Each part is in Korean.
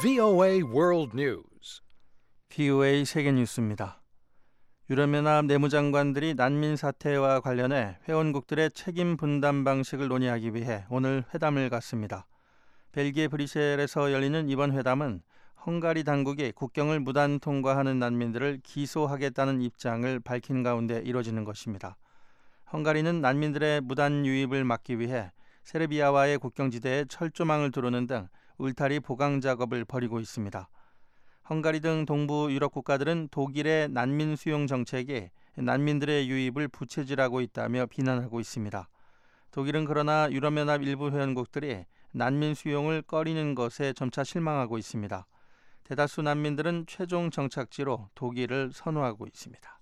VOA World News. VOA 세계뉴스입니다. 유럽연합 내무장관들이 난민 사태와 관련해 회원국들의 책임 분담 방식을 논의하기 위해 오늘 회담을 갖습니다. 벨기에 브뤼셀에서 열리는 이번 회담은 헝가리 당국이 국경을 무단 통과하는 난민들을 기소하겠다는 입장을 밝힌 가운데 이뤄지는 것입니다. 헝가리는 난민들의 무단 유입을 막기 위해 세르비아와의 국경지대에 철조망을 두르는 등 울타리 보강 작업을 벌이고 있습니다. 헝가리 등 동부 유럽 국가들은 독일의 난민 수용 정책이 난민들의 유입을 부채질하고 있다며 비난하고 있습니다. 독일은 그러나 유럽연합 일부 회원국들이 난민 수용을 꺼리는 것에 점차 실망하고 있습니다. 대다수 난민들은 최종 정착지로 독일을 선호하고 있습니다.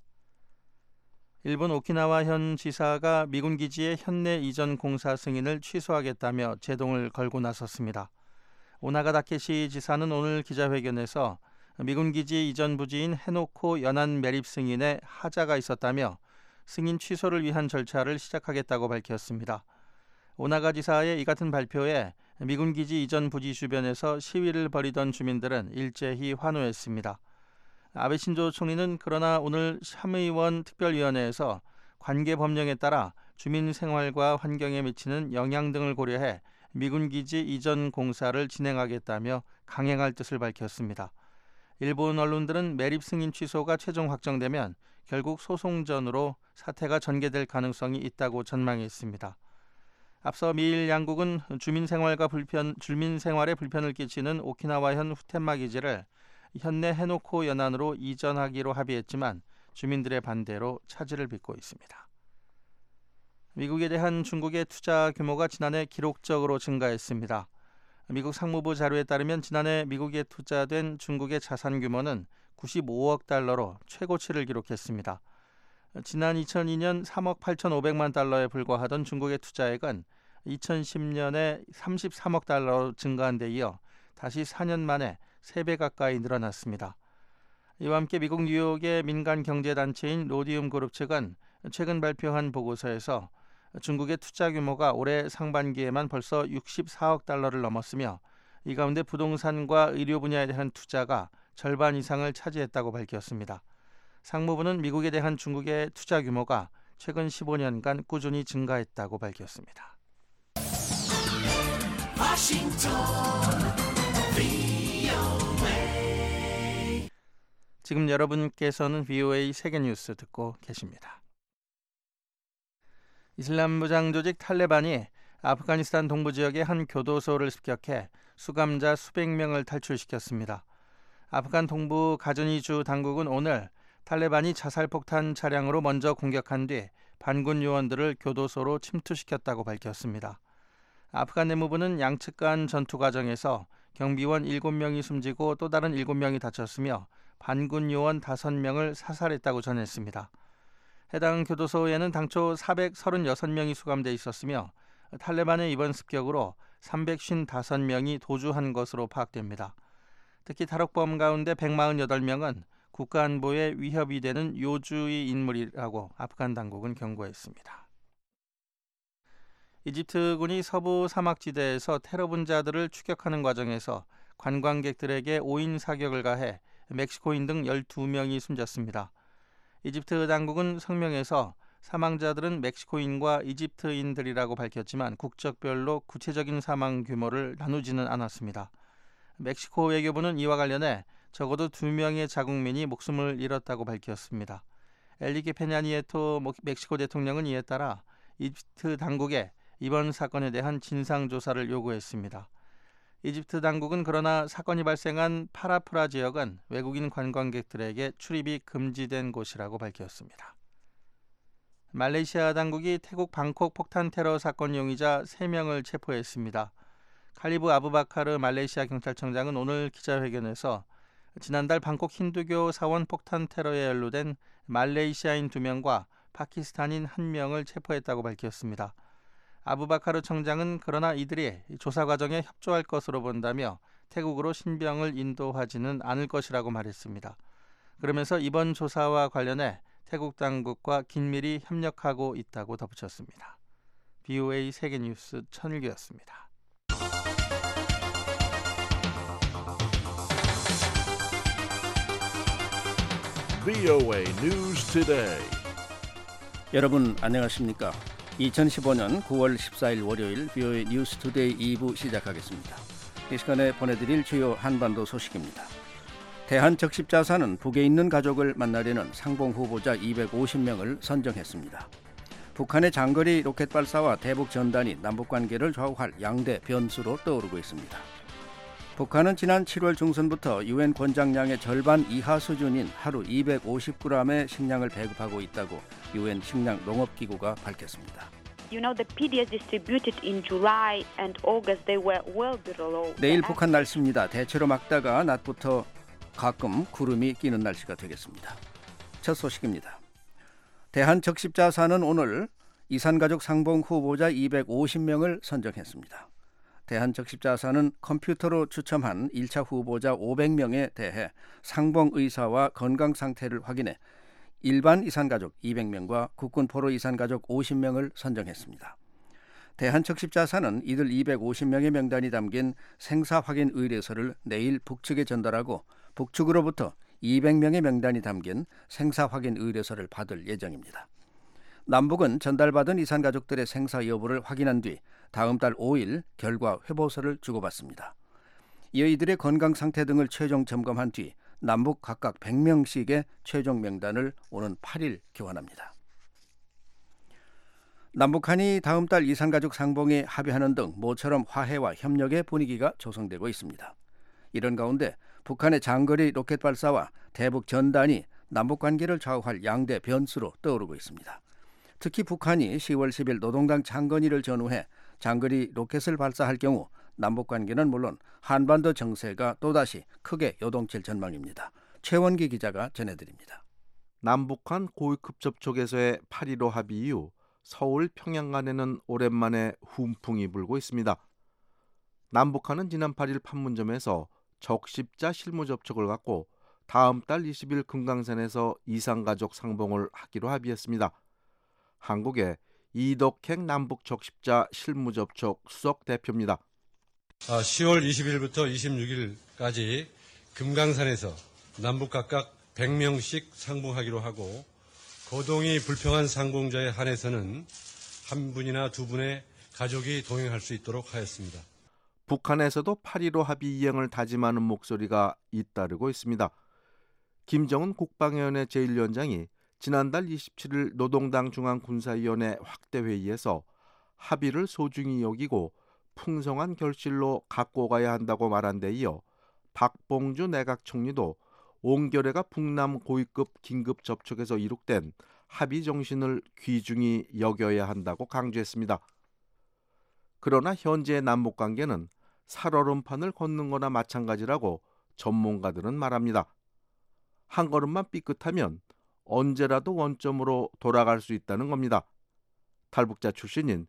일본 오키나와 현 지사가 미군 기지의 현내 이전 공사 승인을 취소하겠다며 제동을 걸고 나섰습니다. 오나가 다케시 지사는 오늘 기자회견에서 미군 기지 이전 부지인 해노코 연안 매립 승인에 하자가 있었다며 승인 취소를 위한 절차를 시작하겠다고 밝혔습니다. 오나가 지사의 이 같은 발표에 미군 기지 이전 부지 주변에서 시위를 벌이던 주민들은 일제히 환호했습니다. 아베 신조 총리는 그러나 오늘 샤무이원 특별위원회에서 관계 법령에 따라 주민 생활과 환경에 미치는 영향 등을 고려해 미군 기지 이전 공사를 진행하겠다며 강행할 뜻을 밝혔습니다. 일본 언론들은 매립 승인 취소가 최종 확정되면 결국 소송전으로 사태가 전개될 가능성이 있다고 전망했습니다. 앞서 미일 양국은 주민 생활에 불편을 끼치는 오키나와현 후텐마 기지를 현내 해노코 연안으로 이전하기로 합의했지만 주민들의 반대로 차질을 빚고 있습니다. 미국에 대한 중국의 투자 규모가 지난해 기록적으로 증가했습니다. 미국 상무부 자료에 따르면 지난해 미국에 투자된 중국의 자산 규모는 95억 달러로 최고치를 기록했습니다. 지난 2002년 3억 8,500만 달러에 불과하던 중국의 투자액은 2010년에 33억 달러로 증가한 데 이어 다시 4년 만에 3배 가까이 늘어났습니다. 이와 함께 미국 뉴욕의 민간 경제단체인 로디움 그룹 측은 최근 발표한 보고서에서 중국의 투자 규모가 올해 상반기에만 벌써 64억 달러를 넘었으며 이 가운데 부동산과 의료 분야에 대한 투자가 절반 이상을 차지했다고 밝혔습니다. 상무부는 미국에 대한 중국의 투자 규모가 최근 15년간 꾸준히 증가했다고 밝혔습니다. 지금 여러분께서는 VOA 세계뉴스 듣고 계십니다. 이슬람 무장 조직 탈레반이 아프가니스탄 동부 지역의 한 교도소를 습격해 수감자 수백 명을 탈출시켰습니다. 아프간 동부 가즈니주 당국은 오늘 탈레반이 자살폭탄 차량으로 먼저 공격한 뒤 반군 요원들을 교도소로 침투시켰다고 밝혔습니다. 아프간 내무부는 양측 간 전투 과정에서 경비원 7명이 숨지고 또 다른 7명이 다쳤으며 반군 요원 5명을 사살했다고 전했습니다. 해당 교도소에는 당초 436명이 수감돼 있었으며 탈레반의 이번 습격으로 355명이 도주한 것으로 파악됩니다. 특히 탈옥범 가운데 148명은 국가안보에 위협이 되는 요주의 인물이라고 아프간 당국은 경고했습니다. 이집트군이 서부 사막지대에서 테러 분자들을 추격하는 과정에서 관광객들에게 오인 사격을 가해 멕시코인 등 12명이 숨졌습니다. 이집트 당국은 성명에서 사망자들은 멕시코인과 이집트인들이라고 밝혔지만 국적별로 구체적인 사망 규모를 나누지는 않았습니다. 멕시코 외교부는 이와 관련해 적어도 2명의 자국민이 목숨을 잃었다고 밝혔습니다. 엘리게 페냐니에토 멕시코 대통령은 이에 따라 이집트 당국에 이번 사건에 대한 진상조사를 요구했습니다. 이집트 당국은 그러나 사건이 발생한 파라프라 지역은 외국인 관광객들에게 출입이 금지된 곳이라고 밝혔습니다. 말레이시아 당국이 태국 방콕 폭탄 테러 사건 용의자 3명을 체포했습니다. 칼리브 아부바카르 말레이시아 경찰청장은 오늘 기자회견에서 지난달 방콕 힌두교 사원 폭탄 테러에 연루된 말레이시아인 2명과 파키스탄인 1명을 체포했다고 밝혔습니다. 아부바카르 청장은 그러나 이들이 조사 과정에 협조할 것으로 본다며 태국으로 신병을 인도하지는 않을 것이라고 말했습니다. 그러면서 이번 조사와 관련해 태국 당국과 긴밀히 협력하고 있다고 덧붙였습니다. VOA 세계뉴스 천일규였습니다. VOA News Today. 여러분 안녕하십니까? 2015년 9월 14일 월요일 VOA 뉴스 투데이 2부 시작하겠습니다. 이 시간에 보내드릴 주요 한반도 소식입니다. 대한적십자사는 북에 있는 가족을 만나려는 상봉 후보자 250명을 선정했습니다. 북한의 장거리 로켓 발사와 대북 전단이 남북관계를 좌우할 양대 변수로 떠오르고 있습니다. 북한은 지난 7월 중순부터 유엔 권장량의 절반 이하 수준인 하루 250g의 식량을 배급하고 있다고 유엔 식량농업기구가 밝혔습니다. The PDS distributed in July and August they were well below. 내일 북한 날씨입니다. 대체로 맑다가 낮부터 가끔 구름이 끼는 날씨가 되겠습니다. 첫 소식입니다. 대한적십자사는 오늘 이산가족 상봉 후보자 250명을 선정했습니다. 대한적십자사는 컴퓨터로 추첨한 1차 후보자 500명에 대해 상봉 의사와 건강 상태를 확인해 일반 이산가족 200명과 국군포로 이산가족 50명을 선정했습니다. 대한적십자사는 이들 250명의 명단이 담긴 생사 확인 의뢰서를 내일 북측에 전달하고 북측으로부터 200명의 명단이 담긴 생사 확인 의뢰서를 받을 예정입니다. 남북은 전달받은 이산가족들의 생사 여부를 확인한 뒤 다음 달 5일 결과 회보서를 주고받습니다. 이어 이들의 건강 상태 등을 최종 점검한 뒤 남북 각각 100명씩의 최종 명단을 오는 8일 교환합니다. 남북한이 다음 달 이산가족 상봉에 합의하는 등 모처럼 화해와 협력의 분위기가 조성되고 있습니다. 이런 가운데 북한의 장거리 로켓 발사와 대북 전단이 남북관계를 좌우할 양대 변수로 떠오르고 있습니다. 특히 북한이 10월 10일 노동당 장건의를 전후해 장거리 로켓을 발사할 경우 남북관계는 물론 한반도 정세가 또다시 크게 요동칠 전망입니다. 최원기 기자가 전해드립니다. 남북한 고위급 접촉에서의 8.15 합의 이후 서울 평양 간에는 오랜만에 훈풍이 불고 있습니다. 남북한은 지난 8일 판문점에서 적십자 실무 접촉을 갖고 다음 달 20일 금강산에서 이산가족 상봉을 하기로 합의했습니다. 한국의 이덕행 남북 적십자 실무 접촉 수석 대표입니다. 10월 20일부터 26일까지 금강산에서 남북 각각 100명씩 상봉하기로 하고 거동이 불평한 상봉자에 한해서는 한 분이나 두 분의 가족이 동행할 수 있도록 하였습니다. 북한에서도 8.15 합의 이행을 다짐하는 목소리가 잇따르고 있습니다. 김정은 국방위원회 제1위원장이 지난달 27일 노동당 중앙군사위원회 확대회의에서 합의를 소중히 여기고 풍성한 결실로 갖고 가야 한다고 말한 데 이어 박봉주 내각 총리도 온결애가 북남 고위급 긴급 접촉에서 이룩된 합의 정신을 귀중히 여겨야 한다고 강조했습니다. 그러나 현재의 남북관계는 살얼음판을 걷는 거나 마찬가지라고 전문가들은 말합니다. 한 걸음만 삐끗하면 언제라도 원점으로 돌아갈 수 있다는 겁니다. 탈북자 출신인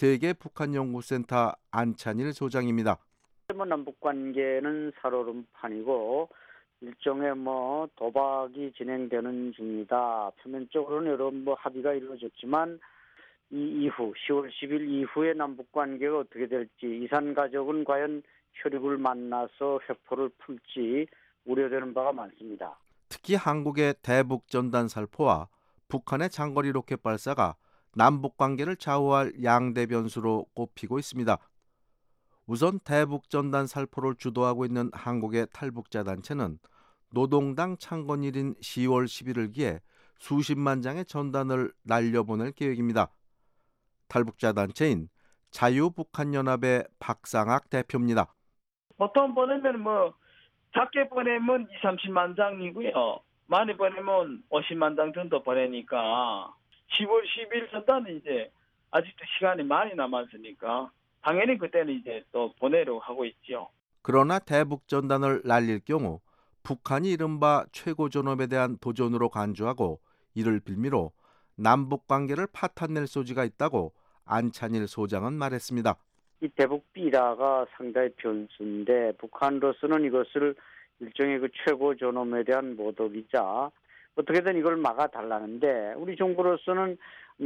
세계북한연구센터 안찬일 소장입니다. 남북 관계는 살얼음판이고 일종의 도박이 진행되는 중이다. 표면적으로는 여러 합의가 이루어졌지만 이 이후 10월 10일 이후의 남북 관계가 어떻게 될지 이산 가족은 과연 혈육을 만나서 회포를 풀지 우려되는 바가 많습니다. 특히 한국의 대북 전단 살포와 북한의 장거리 로켓 발사가 남북 관계를 좌우할 양대 변수로 꼽히고 있습니다. 우선 대북 전단 살포를 주도하고 있는 한국의 탈북자 단체는 노동당 창건일인 10월 11일기에 수십만 장의 전단을 날려보낼 계획입니다. 탈북자 단체인 자유북한연합의 박상학 대표입니다. 보통 보내면 작게 보내면 2, 30만 장이고요. 많이 보내면 50만 장 정도 보내니까 10월 10일 전단은 이제 아직도 시간이 많이 남았으니까 당연히 그때는 이제 또 보내려고 하고 있죠. 그러나 대북 전단을 날릴 경우 북한이 이른바 최고 존엄에 대한 도전으로 간주하고 이를 빌미로 남북 관계를 파탄낼 소지가 있다고 안찬일 소장은 말했습니다. 이 대북 비라가 상당히 변수인데 북한으로서는 이것을 일종의 최고 존엄에 대한 모독이자 어떻게든 이걸 막아달라는데 우리 정부로서는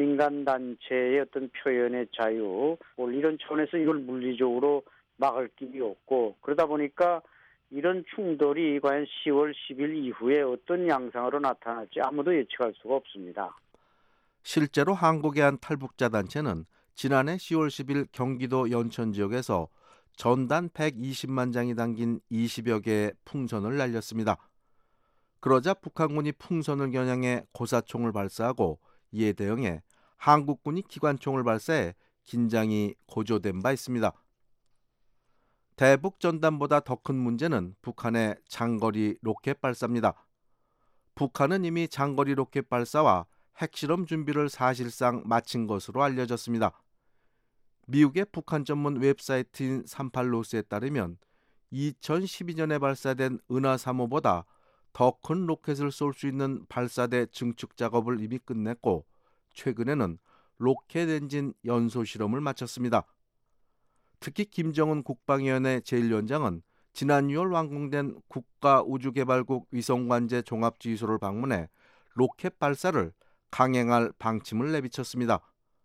민간단체의 어떤 표현의 자유 이런 차원에서 이걸 물리적으로 막을 길이 없고 그러다 보니까 이런 충돌이 과연 10월 10일 이후에 어떤 양상으로 나타날지 아무도 예측할 수가 없습니다. 실제로 한국의 한 탈북자 단체는 지난해 10월 10일 경기도 연천 지역에서 전단 120만 장이 담긴 20여 개의 풍선을 날렸습니다. 그러자 북한군이 풍선을 겨냥해 고사총을 발사하고 이에 대응해 한국군이 기관총을 발사해 긴장이 고조된 바 있습니다. 대북 전단보다 더 큰 문제는 북한의 장거리 로켓 발사입니다. 북한은 이미 장거리 로켓 발사와 핵실험 준비를 사실상 마친 것으로 알려졌습니다. 미국의 북한 전문 웹사이트인 38로스에 따르면 2012년에 발사된 은하 3호보다 더 큰 로켓을 쏠 수 있는 발사대 증축 작업을 이미 끝냈고 최근에는 로켓 엔진 연소 실험을 마쳤습니다. 특히 김정은 국방위원회 제1위원장은 지난 6월 완공된 국가우주개발국 위성관제 종합지휘소를 방문해 로켓 발사를 강행할 방침을 내비쳤습니다.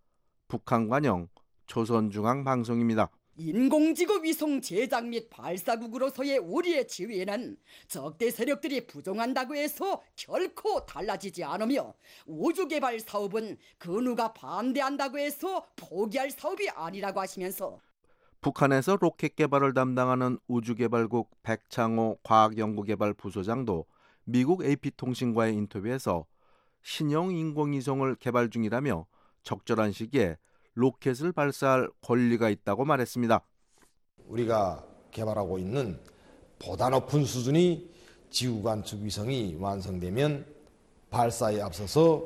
북한 관영 조선중앙방송입니다. 인공지구 위성 제작 및 발사국으로서의 우리의 지위에는 적대 세력들이 부정한다고 해서 결코 달라지지 않으며 우주개발 사업은 그 누가 반대한다고 해서 포기할 사업이 아니라고 하시면서 북한에서 로켓 개발을 담당하는 우주개발국 백창호 과학연구개발 부소장도 미국 AP통신과의 인터뷰에서 신형 인공위성을 개발 중이라며 적절한 시기에 로켓을 발사할 권리가 있다고 말했습니다. 우리가 개발하고 있는 보다 높은 수준의 지구관측 위성이 완성되면 발사에 앞서서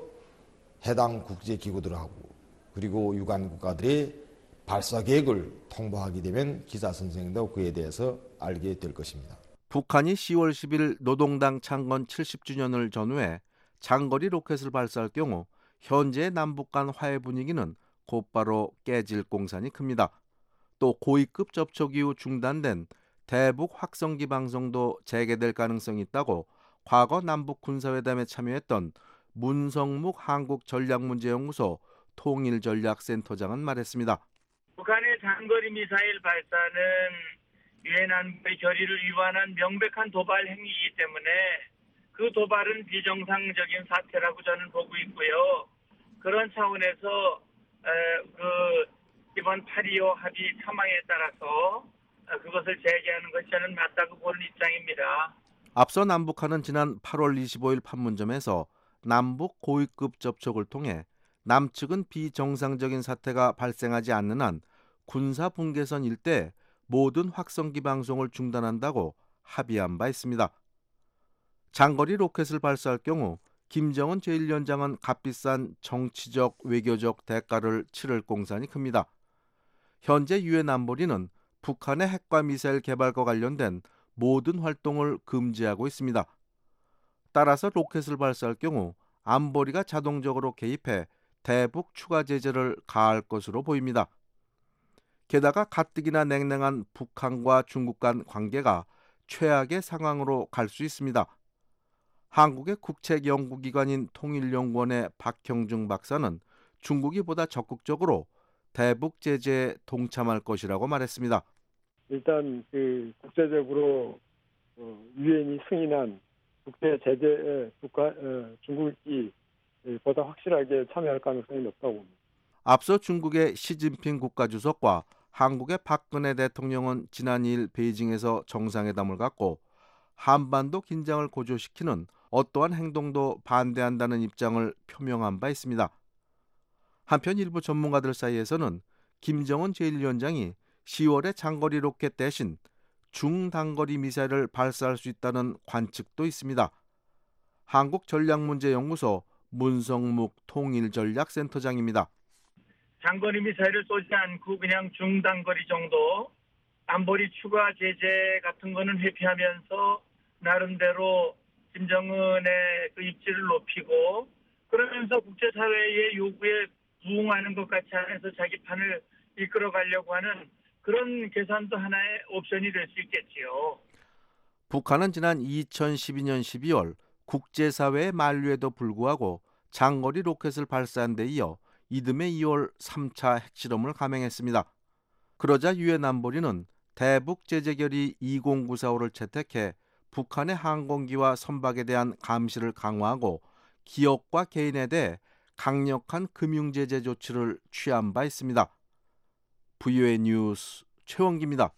해당 국제기구들하고 그리고 유관 국가들의 발사 계획을 통보하게 되면 기자 선생도 그에 대해서 알게 될 것입니다. 북한이 10월 10일 노동당 창건 70주년을 전후해 장거리 로켓을 발사할 경우 현재의 남북 간 화해 분위기는 곧바로 깨질 공산이 큽니다. 또 고위급 접촉 이후 중단된 대북 확성기 방송도 재개될 가능성이 있다고 과거 남북 군사회담에 참여했던 문성묵 한국전략문제연구소 통일전략센터장은 말했습니다. 북한의 장거리 미사일 발사는 유엔 안보의 결의를 위반한 명백한 도발 행위이기 때문에 그 도발은 비정상적인 사태라고 저는 보고 있고요. 그런 차원에서 이번 8.25 합의 사망에 따라서 그것을 재개하는 것이 저는 맞다고 보는 입장입니다. 앞서 남북한은 지난 8월 25일 판문점에서 남북 고위급 접촉을 통해 남측은 비정상적인 사태가 발생하지 않는 한 군사 분계선 일대 모든 확성기 방송을 중단한다고 합의한 바 있습니다. 장거리 로켓을 발사할 경우 김정은 제1위원장은 값비싼 정치적, 외교적 대가를 치를 공산이 큽니다. 현재 유엔 안보리는 북한의 핵과 미사일 개발과 관련된 모든 활동을 금지하고 있습니다. 따라서 로켓을 발사할 경우 안보리가 자동적으로 개입해 대북 추가 제재를 가할 것으로 보입니다. 게다가 가뜩이나 냉랭한 북한과 중국 간 관계가 최악의 상황으로 갈 수 있습니다. 한국의 국책연구기관인 통일연구원의 박형중 박사는 중국이 보다 적극적으로 대북 제재에 동참할 것이라고 말했습니다. 일단 국제적으로 유엔이 승인한 국제 제재에 중국이 보다 확실하게 참여할 가능성이 높다고 봅니다. 앞서 중국의 시진핑 국가주석과 한국의 박근혜 대통령은 지난 2일 베이징에서 정상회담을 갖고 한반도 긴장을 고조시키는 어떠한 행동도 반대한다는 입장을 표명한 바 있습니다. 한편 일부 전문가들 사이에서는 김정은 제1위원장이 10월에 장거리 로켓 대신 중단거리 미사일을 발사할 수 있다는 관측도 있습니다. 한국전략문제연구소 문성묵 통일전략센터장입니다. 장거리 미사일을 쏘지 않고 그냥 중단거리 정도 안보리 추가 제재 같은 거는 회피하면서 나름대로 김정은의 그 입지를 높이고 그러면서 국제사회의 요구에 부응하는 것 같이 안에서 자기 판을 이끌어가려고 하는 그런 계산도 하나의 옵션이 될 수 있겠지요. 북한은 지난 2012년 12월 국제사회의 만류에도 불구하고 장거리 로켓을 발사한 데 이어 이듬해 2월 3차 핵실험을 감행했습니다. 그러자 유엔 안보리는 대북 제재 결의 20945를 채택해 북한의 항공기와 선박에 대한 감시를 강화하고 기업과 개인에 대해 강력한 금융제재 조치를 취한 바 있습니다. VOA 뉴스 최원기입니다.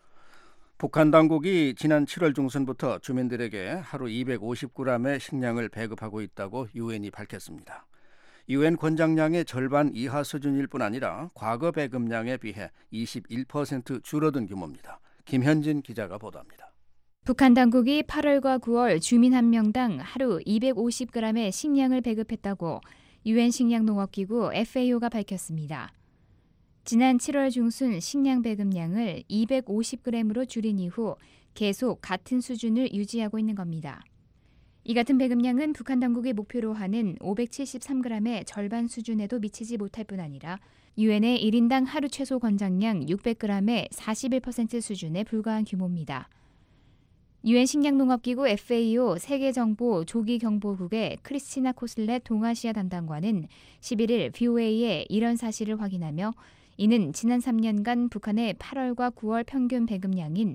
북한 당국이 지난 7월 중순부터 주민들에게 하루 250g의 식량을 배급하고 있다고 유엔이 밝혔습니다. 유엔 권장량의 절반 이하 수준일 뿐 아니라 과거 배급량에 비해 21% 줄어든 규모입니다. 김현진 기자가 보도합니다. 북한 당국이 8월과 9월 주민 한 명당 하루 250g의 식량을 배급했다고 유엔 식량농업기구 FAO가 밝혔습니다. 지난 7월 중순 식량 배급량을 250g으로 줄인 이후 계속 같은 수준을 유지하고 있는 겁니다. 이 같은 배급량은 북한 당국이 목표로 하는 573g의 절반 수준에도 미치지 못할 뿐 아니라 유엔의 1인당 하루 최소 권장량 600g의 41% 수준에 불과한 규모입니다. 유엔 식량농업기구 FAO 세계정보 조기경보국의 크리스티나 코슬렛 동아시아 담당관은 11일 VOA에 이런 사실을 확인하며 이는 지난 3년간 북한의 8월과 9월 평균 배급량인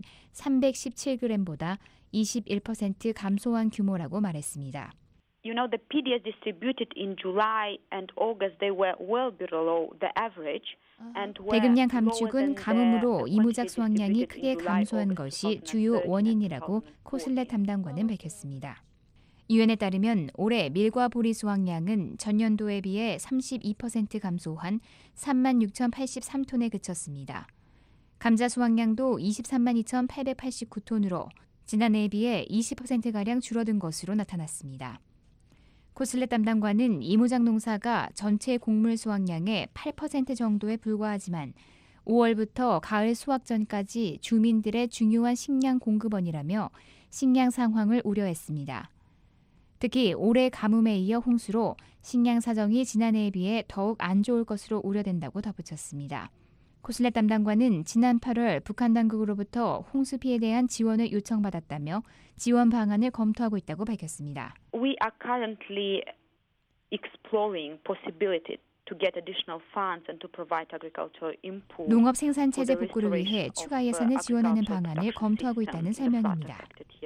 317g보다 21% 감소한 규모라고 말했습니다. You know, the PDS distributed in July and August, they were well below the average. 배급량 감축은 가뭄으로 이무작 수확량이 크게 감소한 것이 주요 원인이라고 코슬렛 담당관은 밝혔습니다. 유엔에 따르면 올해 밀과 보리 수확량은 전년도에 비해 32% 감소한 36,083톤에 그쳤습니다. 감자 수확량도 232,889톤으로 지난해에 비해 20%가량 줄어든 것으로 나타났습니다. 코슬렛 담당관은 이무작 농사가 전체 곡물 수확량의 8% 정도에 불과하지만 5월부터 가을 수확 전까지 주민들의 중요한 식량 공급원이라며 식량 상황을 우려했습니다. 특히 올해 가뭄에 이어 홍수로 식량 사정이 지난해에 비해 더욱 안 좋을 것으로 우려된다고 덧붙였습니다. 코슬렛 담당관은 지난 8월 북한 당국으로부터 홍수 피해에 대한 지원을 요청받았다며 지원 방안을 검토하고 있다고 밝혔습니다. We are currently exploring possibility to get additional funds and to provide agricultural input. 농업 생산 체제 복구를 위해 추가 예산을 지원하는 방안을 검토하고 있다는 설명입니다.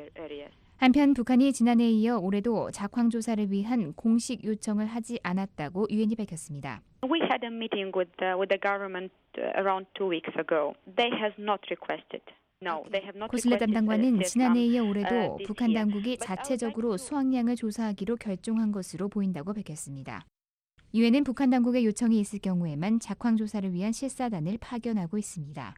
한편 북한이 지난해에 이어 올해도 작황 조사를 위한 공식 요청을 하지 않았다고 유엔이 밝혔습니다. We had a meeting with the government around 2 weeks ago. They have not requested. No, they have not 코슬렛 requested. 담당관은 지난해에 이어 올해도 북한 당국이 자체적으로 수확량을 조사하기로 결정한 것으로 보인다고 밝혔습니다. 유엔은 북한 당국의 요청이 있을 경우에만 작황 조사를 위한 실사단을 파견하고 있습니다.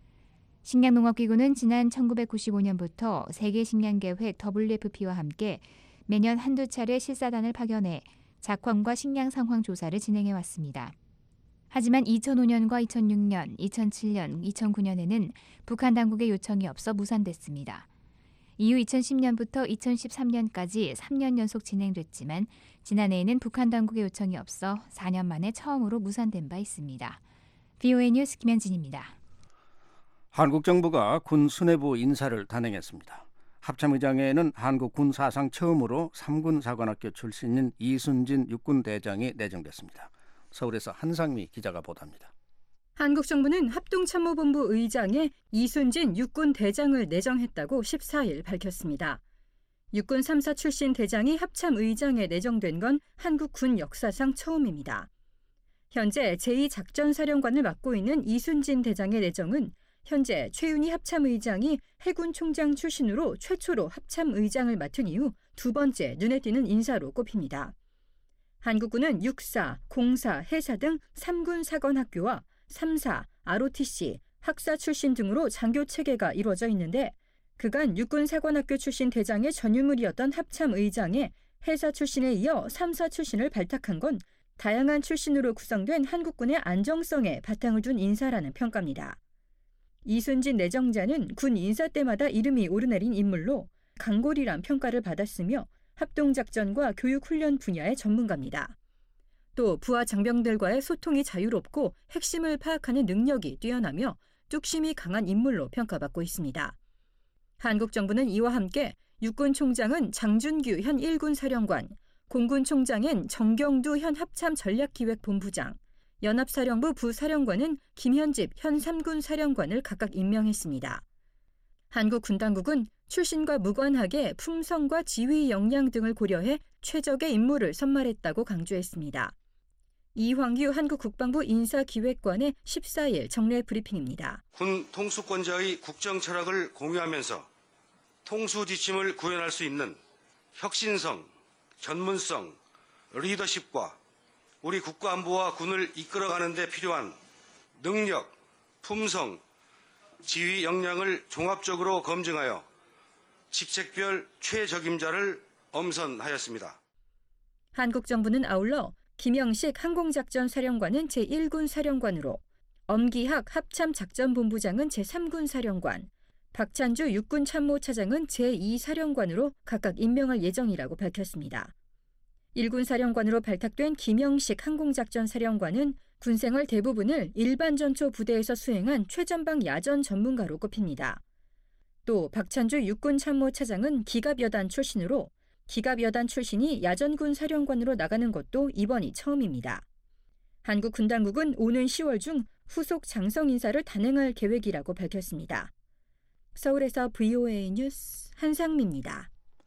식량농업기구는 지난 1995년부터 세계식량계획 WFP와 함께 매년 한두 차례 실사단을 파견해 작황과 식량 상황 조사를 진행해왔습니다. 하지만 2005년과 2006년, 2007년, 2009년에는 북한 당국의 요청이 없어 무산됐습니다. 이후 2010년부터 2013년까지 3년 연속 진행됐지만 지난해에는 북한 당국의 요청이 없어 4년 만에 처음으로 무산된 바 있습니다. VOA 뉴스 김현진입니다. 한국 정부가 군 수뇌부 인사를 단행했습니다. 합참의장에는 한국 군 사상 처음으로 3군 사관학교 출신인 이순진 육군 대장이 내정됐습니다. 서울에서 한상미 기자가 보도합니다. 한국 정부는 합동참모본부 의장에 이순진 육군 대장을 내정했다고 14일 밝혔습니다. 육군 3사 출신 대장이 합참의장에 내정된 건 한국 군 역사상 처음입니다. 현재 제2작전사령관을 맡고 있는 이순진 대장의 내정은 현재 최윤희 합참의장이 해군 총장 출신으로 최초로 합참의장을 맡은 이후 두 번째 눈에 띄는 인사로 꼽힙니다. 한국군은 육사, 공사, 해사 등 3군 사관학교와 3사, ROTC, 학사 출신 등으로 장교 체계가 이루어져 있는데 그간 육군 사관학교 출신 대장의 전유물이었던 합참의장에 해사 출신에 이어 3사 출신을 발탁한 건 다양한 출신으로 구성된 한국군의 안정성에 바탕을 둔 인사라는 평가입니다. 이순진 내정자는 군 인사 때마다 이름이 오르내린 인물로 강골이란 평가를 받았으며 합동작전과 교육훈련 분야의 전문가입니다. 또 부하 장병들과의 소통이 자유롭고 핵심을 파악하는 능력이 뛰어나며 뚝심이 강한 인물로 평가받고 있습니다. 한국 정부는 이와 함께 육군 총장은 장준규 현 1군 사령관, 공군 총장엔 정경두 현 합참 전략기획본부장, 연합사령부 부사령관은 김현집 현 3군 사령관을 각각 임명했습니다. 한국군당국은 출신과 무관하게 품성과 지휘 역량 등을 고려해 최적의 인물을 선발했다고 강조했습니다. 이황규 한국국방부 인사기획관의 14일 정례 브리핑입니다. 군 통수권자의 국정 철학을 공유하면서 통수 지침을 구현할 수 있는 혁신성, 전문성, 리더십과 우리 국가안보와 군을 이끌어가는 데 필요한 능력, 품성, 지휘 역량을 종합적으로 검증하여 직책별 최적임자를 엄선하였습니다. 한국 정부는 아울러 김영식 항공작전 사령관은 제1군 사령관으로, 엄기학 합참작전본부장은 제3군 사령관, 박찬주 육군 참모차장은 제2사령관으로 각각 임명할 예정이라고 밝혔습니다. 1군 사령관으로 발탁된 김영식 항공작전 사령관은 군생활 대부분을 일반 전초 부대에서 수행한 최전방 야전 전문가로 꼽힙니다. 또 박찬주 육군 참모차장은 기갑여단 출신으로 기갑여단 출신이 야전군 사령관으로 나가는 것도 이번이 처음입니다. 한국 군당국은 오는 10월 중 후속 장성 인사를 단행할 계획이라고 밝혔습니다. 서울에서 VOA 뉴스 한상미입니다.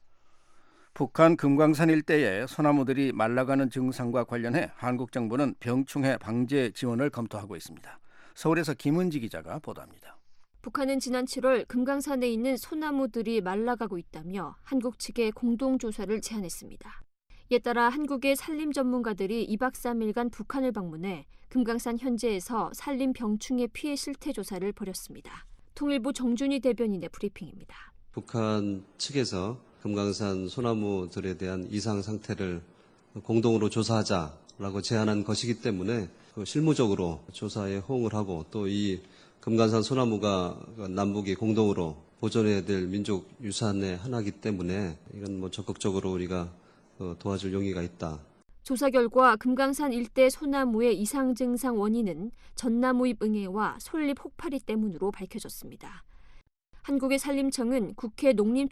북한 금강산 일대의 소나무들이 말라가는 증상과 관련해 한국 정부는 병충해 방제 지원을 검토하고 있습니다. 서울에서 김은지 기자가 보도합니다. 북한은 지난 7월 금강산에 있는 소나무들이 말라가고 있다며 한국 측에 공동조사를 제안했습니다. 이에 따라 한국의 산림 전문가들이 2박 3일간 북한을 방문해 금강산 현재에서 산림 병충해 피해 실태 조사를 벌였습니다. 통일부 정준희 대변인의 브리핑입니다. 북한 측에서 금강산 소나무들에 대한 이상 상태를 공동으로 조사하자라고 제안한 것이기 때문에 실무적으로 조사에 호응을 하고 또 이 금강산 소나무가 남북이 공동으로 보존해야 될 민족 유산의 하나이기 때문에 이건 적극적으로 우리가 도와줄 용의가 있다. 조사 결과 금강산 일대 소나무의 이상 증상 원인은 전나무잎 응애와 솔잎 혹파리 때문으로 밝혀졌습니다. 한국의 산림청은 국회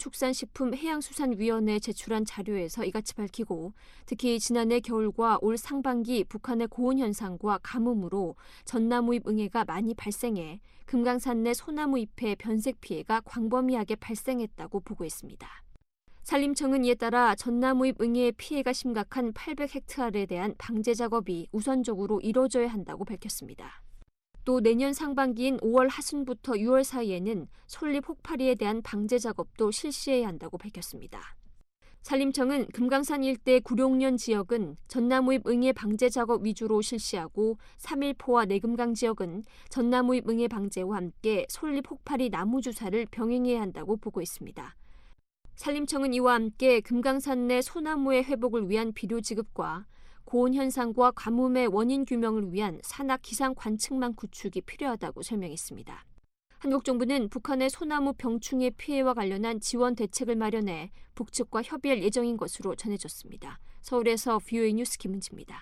농림축산식품해양수산위원회에 제출한 자료에서 이같이 밝히고 특히 지난해 겨울과 올 상반기 북한의 고온 현상과 가뭄으로 전나무잎 응애가 많이 발생해 금강산 내 소나무잎의 변색 피해가 광범위하게 발생했다고 보고했습니다. 산림청은 이에 따라 전나무잎 응애의 피해가 심각한 800헥타르에 대한 방제 작업이 우선적으로 이뤄져야 한다고 밝혔습니다. 또 내년 상반기인 5월 하순부터 6월 사이에는 솔잎 혹파리에 대한 방제 작업도 실시해야 한다고 밝혔습니다. 산림청은 금강산 일대 구룡련 지역은 전나무잎 응애 방제 작업 위주로 실시하고 3일포와 내금강 지역은 전나무잎 응애 방제와 함께 솔잎 혹파리 나무 주사를 병행해야 한다고 보고했습니다. 산림청은 이와 함께 금강산 내 소나무의 회복을 위한 비료 지급과 고온 현상과 가뭄의 원인 규명을 위한 산악 기상 관측망 구축이 필요하다고 설명했습니다. 한국 정부는 북한의 소나무 병충해 피해와 관련한 지원 대책을 마련해 북측과 협의할 예정인 것으로 전해졌습니다. 서울에서 VOA 뉴스 김은지입니다.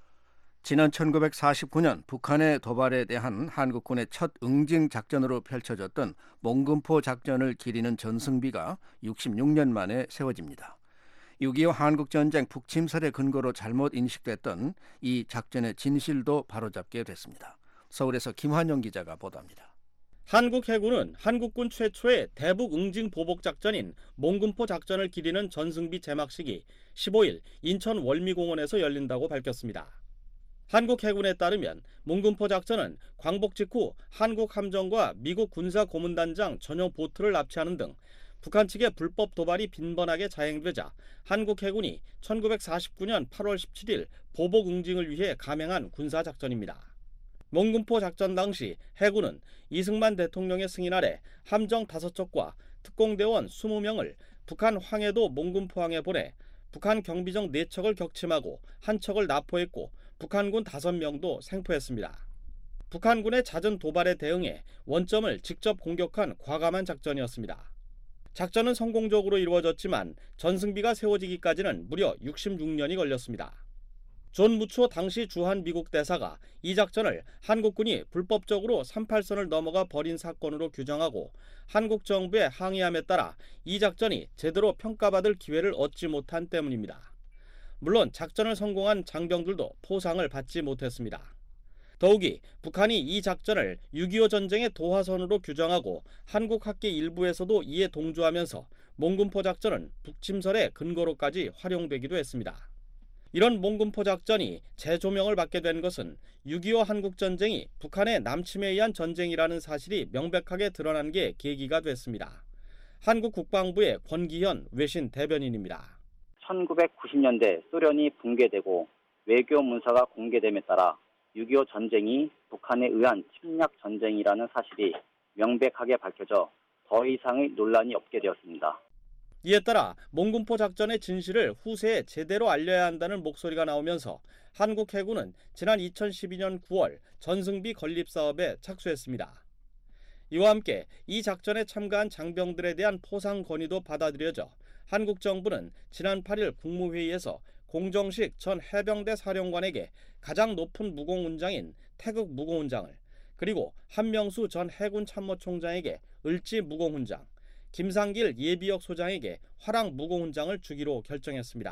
지난 1949년 북한의 도발에 대한 한국군의 첫 응징 작전으로 펼쳐졌던 몽금포 작전을 기리는 전승비가 66년 만에 세워집니다. 6.25 한국전쟁 북침설의 근거로 잘못 인식됐던 이 작전의 진실도 바로잡게 됐습니다. 서울에서 김환영 기자가 보도합니다. 한국 해군은 한국군 최초의 대북 응징 보복 작전인 몽금포 작전을 기리는 전승비 제막식이 15일 인천 월미공원에서 열린다고 밝혔습니다. 한국 해군에 따르면 몽금포 작전은 광복 직후 한국 함정과 미국 군사 고문단장 전용 보트를 납치하는 등 북한 측의 불법 도발이 빈번하게 자행되자 한국 해군이 1949년 8월 17일 보복 응징을 위해 감행한 군사작전입니다. 몽금포 작전 당시 해군은 이승만 대통령의 승인 아래 함정 5척과 특공대원 20명을 북한 황해도 몽금포항에 보내 북한 경비정 4척을 격침하고 1척을 납포했고 북한군 5명도 생포했습니다. 북한군의 잦은 도발에 대응해 원점을 직접 공격한 과감한 작전이었습니다. 작전은 성공적으로 이루어졌지만 전승비가 세워지기까지는 무려 66년이 걸렸습니다. 존 무초 당시 주한 미국 대사가 이 작전을 한국군이 불법적으로 38선을 넘어가 벌인 사건으로 규정하고 한국 정부의 항의함에 따라 이 작전이 제대로 평가받을 기회를 얻지 못한 때문입니다. 물론 작전을 성공한 장병들도 포상을 받지 못했습니다. 더욱이 북한이 이 작전을 6.25 전쟁의 도화선으로 규정하고 한국 학계 일부에서도 이에 동조하면서 몽군포 작전은 북침설의 근거로까지 활용되기도 했습니다. 이런 몽군포 작전이 재조명을 받게 된 것은 6.25 한국전쟁이 북한의 남침에 의한 전쟁이라는 사실이 명백하게 드러난 게 계기가 됐습니다. 한국 국방부의 권기현 외신 대변인입니다. 1990년대 소련이 붕괴되고 외교 문서가 공개됨에 따라 6.25 전쟁이 북한에 의한 침략 전쟁이라는 사실이 명백하게 밝혀져 더 이상의 논란이 없게 되었습니다. 이에 따라 몽군포 작전의 진실을 후세에 제대로 알려야 한다는 목소리가 나오면서 한국 해군은 지난 2012년 9월 전승비 건립 사업에 착수했습니다. 이와 함께 이 작전에 참가한 장병들에 대한 포상 건의도 받아들여져 한국 정부는 지난 8일 국무회의에서 공정식 전 해병대 사령관에게 가장 높은 무공훈장인 태극 무공훈장을, 그리고 한명수 전 해군 참모총장에게 을지 무공훈장, 김상길 예비역 소장에게 화랑 무공훈장을 주기로 결정했습니다.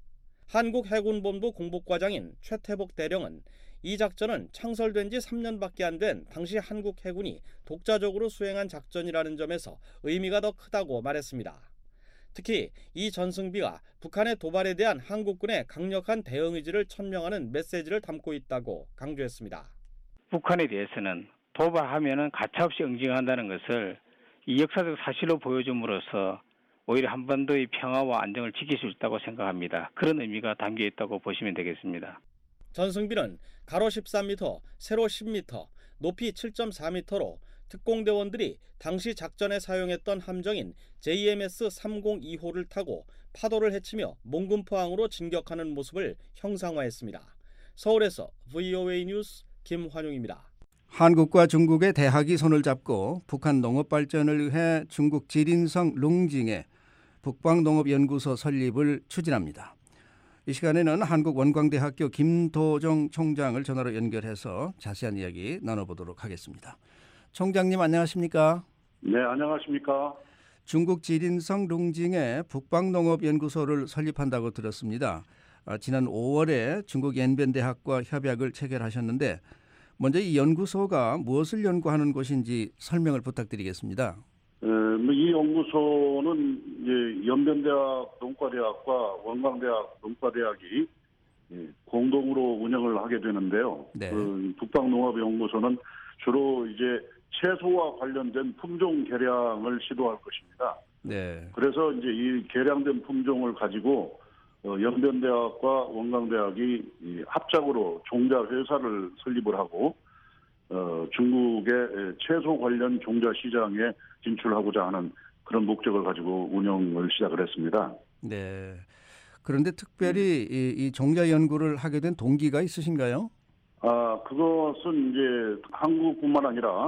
한국해군본부 공복과장인 최태복 대령은 이 작전은 창설된 지 3년밖에 안 된 당시 한국 해군이 독자적으로 수행한 작전이라는 점에서 의미가 더 크다고 말했습니다. 특히 이 전승비가 북한의 도발에 대한 한국군의 강력한 대응 의지를 천명하는 메시지를 담고 있다고 강조했습니다. 북한에 대해서는 도발하면은 가차없이 응징한다는 것을 이 역사적 사실로 보여줌으로써 오히려 한반도의 평화와 안정을 지킬 수 있다고 생각합니다. 그런 의미가 담겨 있다고 보시면 되겠습니다. 전승비는 가로 13m, 세로 10m, 높이 7.4m로 특공대원들이 당시 작전에 사용했던 함정인 JMS 302호를 타고 파도를 헤치며 몽군포항으로 진격하는 모습을 형상화했습니다. 서울에서 VOA 뉴스 김환용입니다. 한국과 중국의 대학이 손을 잡고 북한 농업 발전을 위해 중국 지린성 룽징에 북방농업연구소 설립을 추진합니다. 이 시간에는 한국원광대학교 김도정 총장을 전화로 연결해서 자세한 이야기 나눠보도록 하겠습니다. 총장님 안녕하십니까? 네, 안녕하십니까? 중국 지린성 룽징에 북방농업연구소를 설립한다고 들었습니다. 지난 5월에 중국 연변대학과 협약을 체결하셨는데 먼저 이 연구소가 무엇을 연구하는 곳인지 설명을 부탁드리겠습니다. 이 연구소는 이제 연변대학 농과대학과 원광대학 농과대학이 공동으로 운영을 하게 되는데요. 네. 북방농업연구소는 주로 이제 채소와 관련된 품종 개량을 시도할 것입니다. 네. 그래서 이제 이 개량된 품종을 가지고 연변대학과 원광대학이 합작으로 종자 회사를 설립을 하고 중국의 채소 관련 종자 시장에 진출하고자 하는 그런 목적을 가지고 운영을 시작을 했습니다. 네. 그런데 특별히 이 종자 연구를 하게 된 동기가 있으신가요? 그것은 이제 한국뿐만 아니라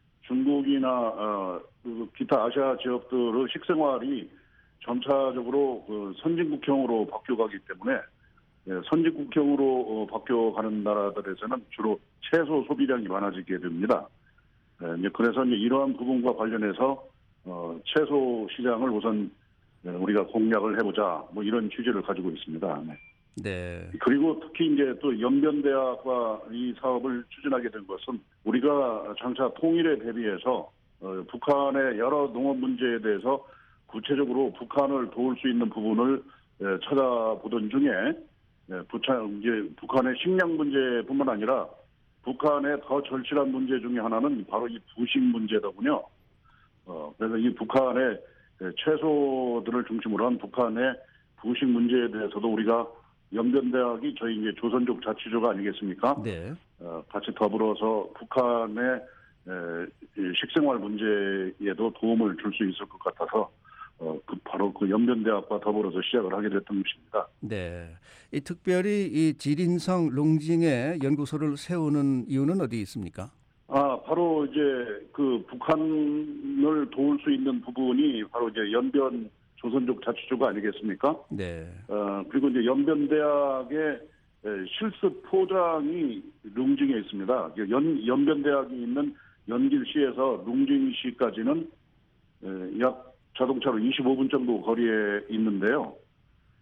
중국이나 기타 아시아 지역들의 식생활이 점차적으로 선진국형으로 바뀌어가기 때문에 선진국형으로 바뀌어가는 나라들에서는 주로 채소 소비량이 많아지게 됩니다. 그래서 이제 이러한 부분과 관련해서 채소 시장을 우선 우리가 공략을 해보자 뭐 이런 취지를 가지고 있습니다. 네. 그리고 특히 이제 또 연변대학과 이 사업을 추진하게 된 것은 우리가 장차 통일에 대비해서 북한의 여러 농업 문제에 대해서 구체적으로 북한을 도울 수 있는 부분을 찾아보던 중에 이제 북한의 식량 문제뿐만 아니라 북한의 더 절실한 문제 중에 하나는 바로 이 부식 문제더군요. 그래서 이 북한의 채소들을 중심으로 한 북한의 부식 문제에 대해서도 우리가 연변대학이 저희 이제 조선족 자치조가 아니겠습니까? 네. 같이 더불어서 북한의 식생활 문제에도 도움을 줄 수 있을 것 같아서 바로 그 연변대학과 더불어서 시작을 하게 됐던 것입니다. 네. 이 특별히 이 지린성 룽징에 연구소를 세우는 이유는 어디 있습니까? 바로 이제 그 북한을 도울 수 있는 부분이 바로 이제 연변 조선족 자치조가 아니겠습니까? 네. 그리고 이제 연변대학의 실습 포장이 룽징에 있습니다. 연변대학이 있는 연길시에서 룽징시까지는 약 자동차로 25분 정도 거리에 있는데요.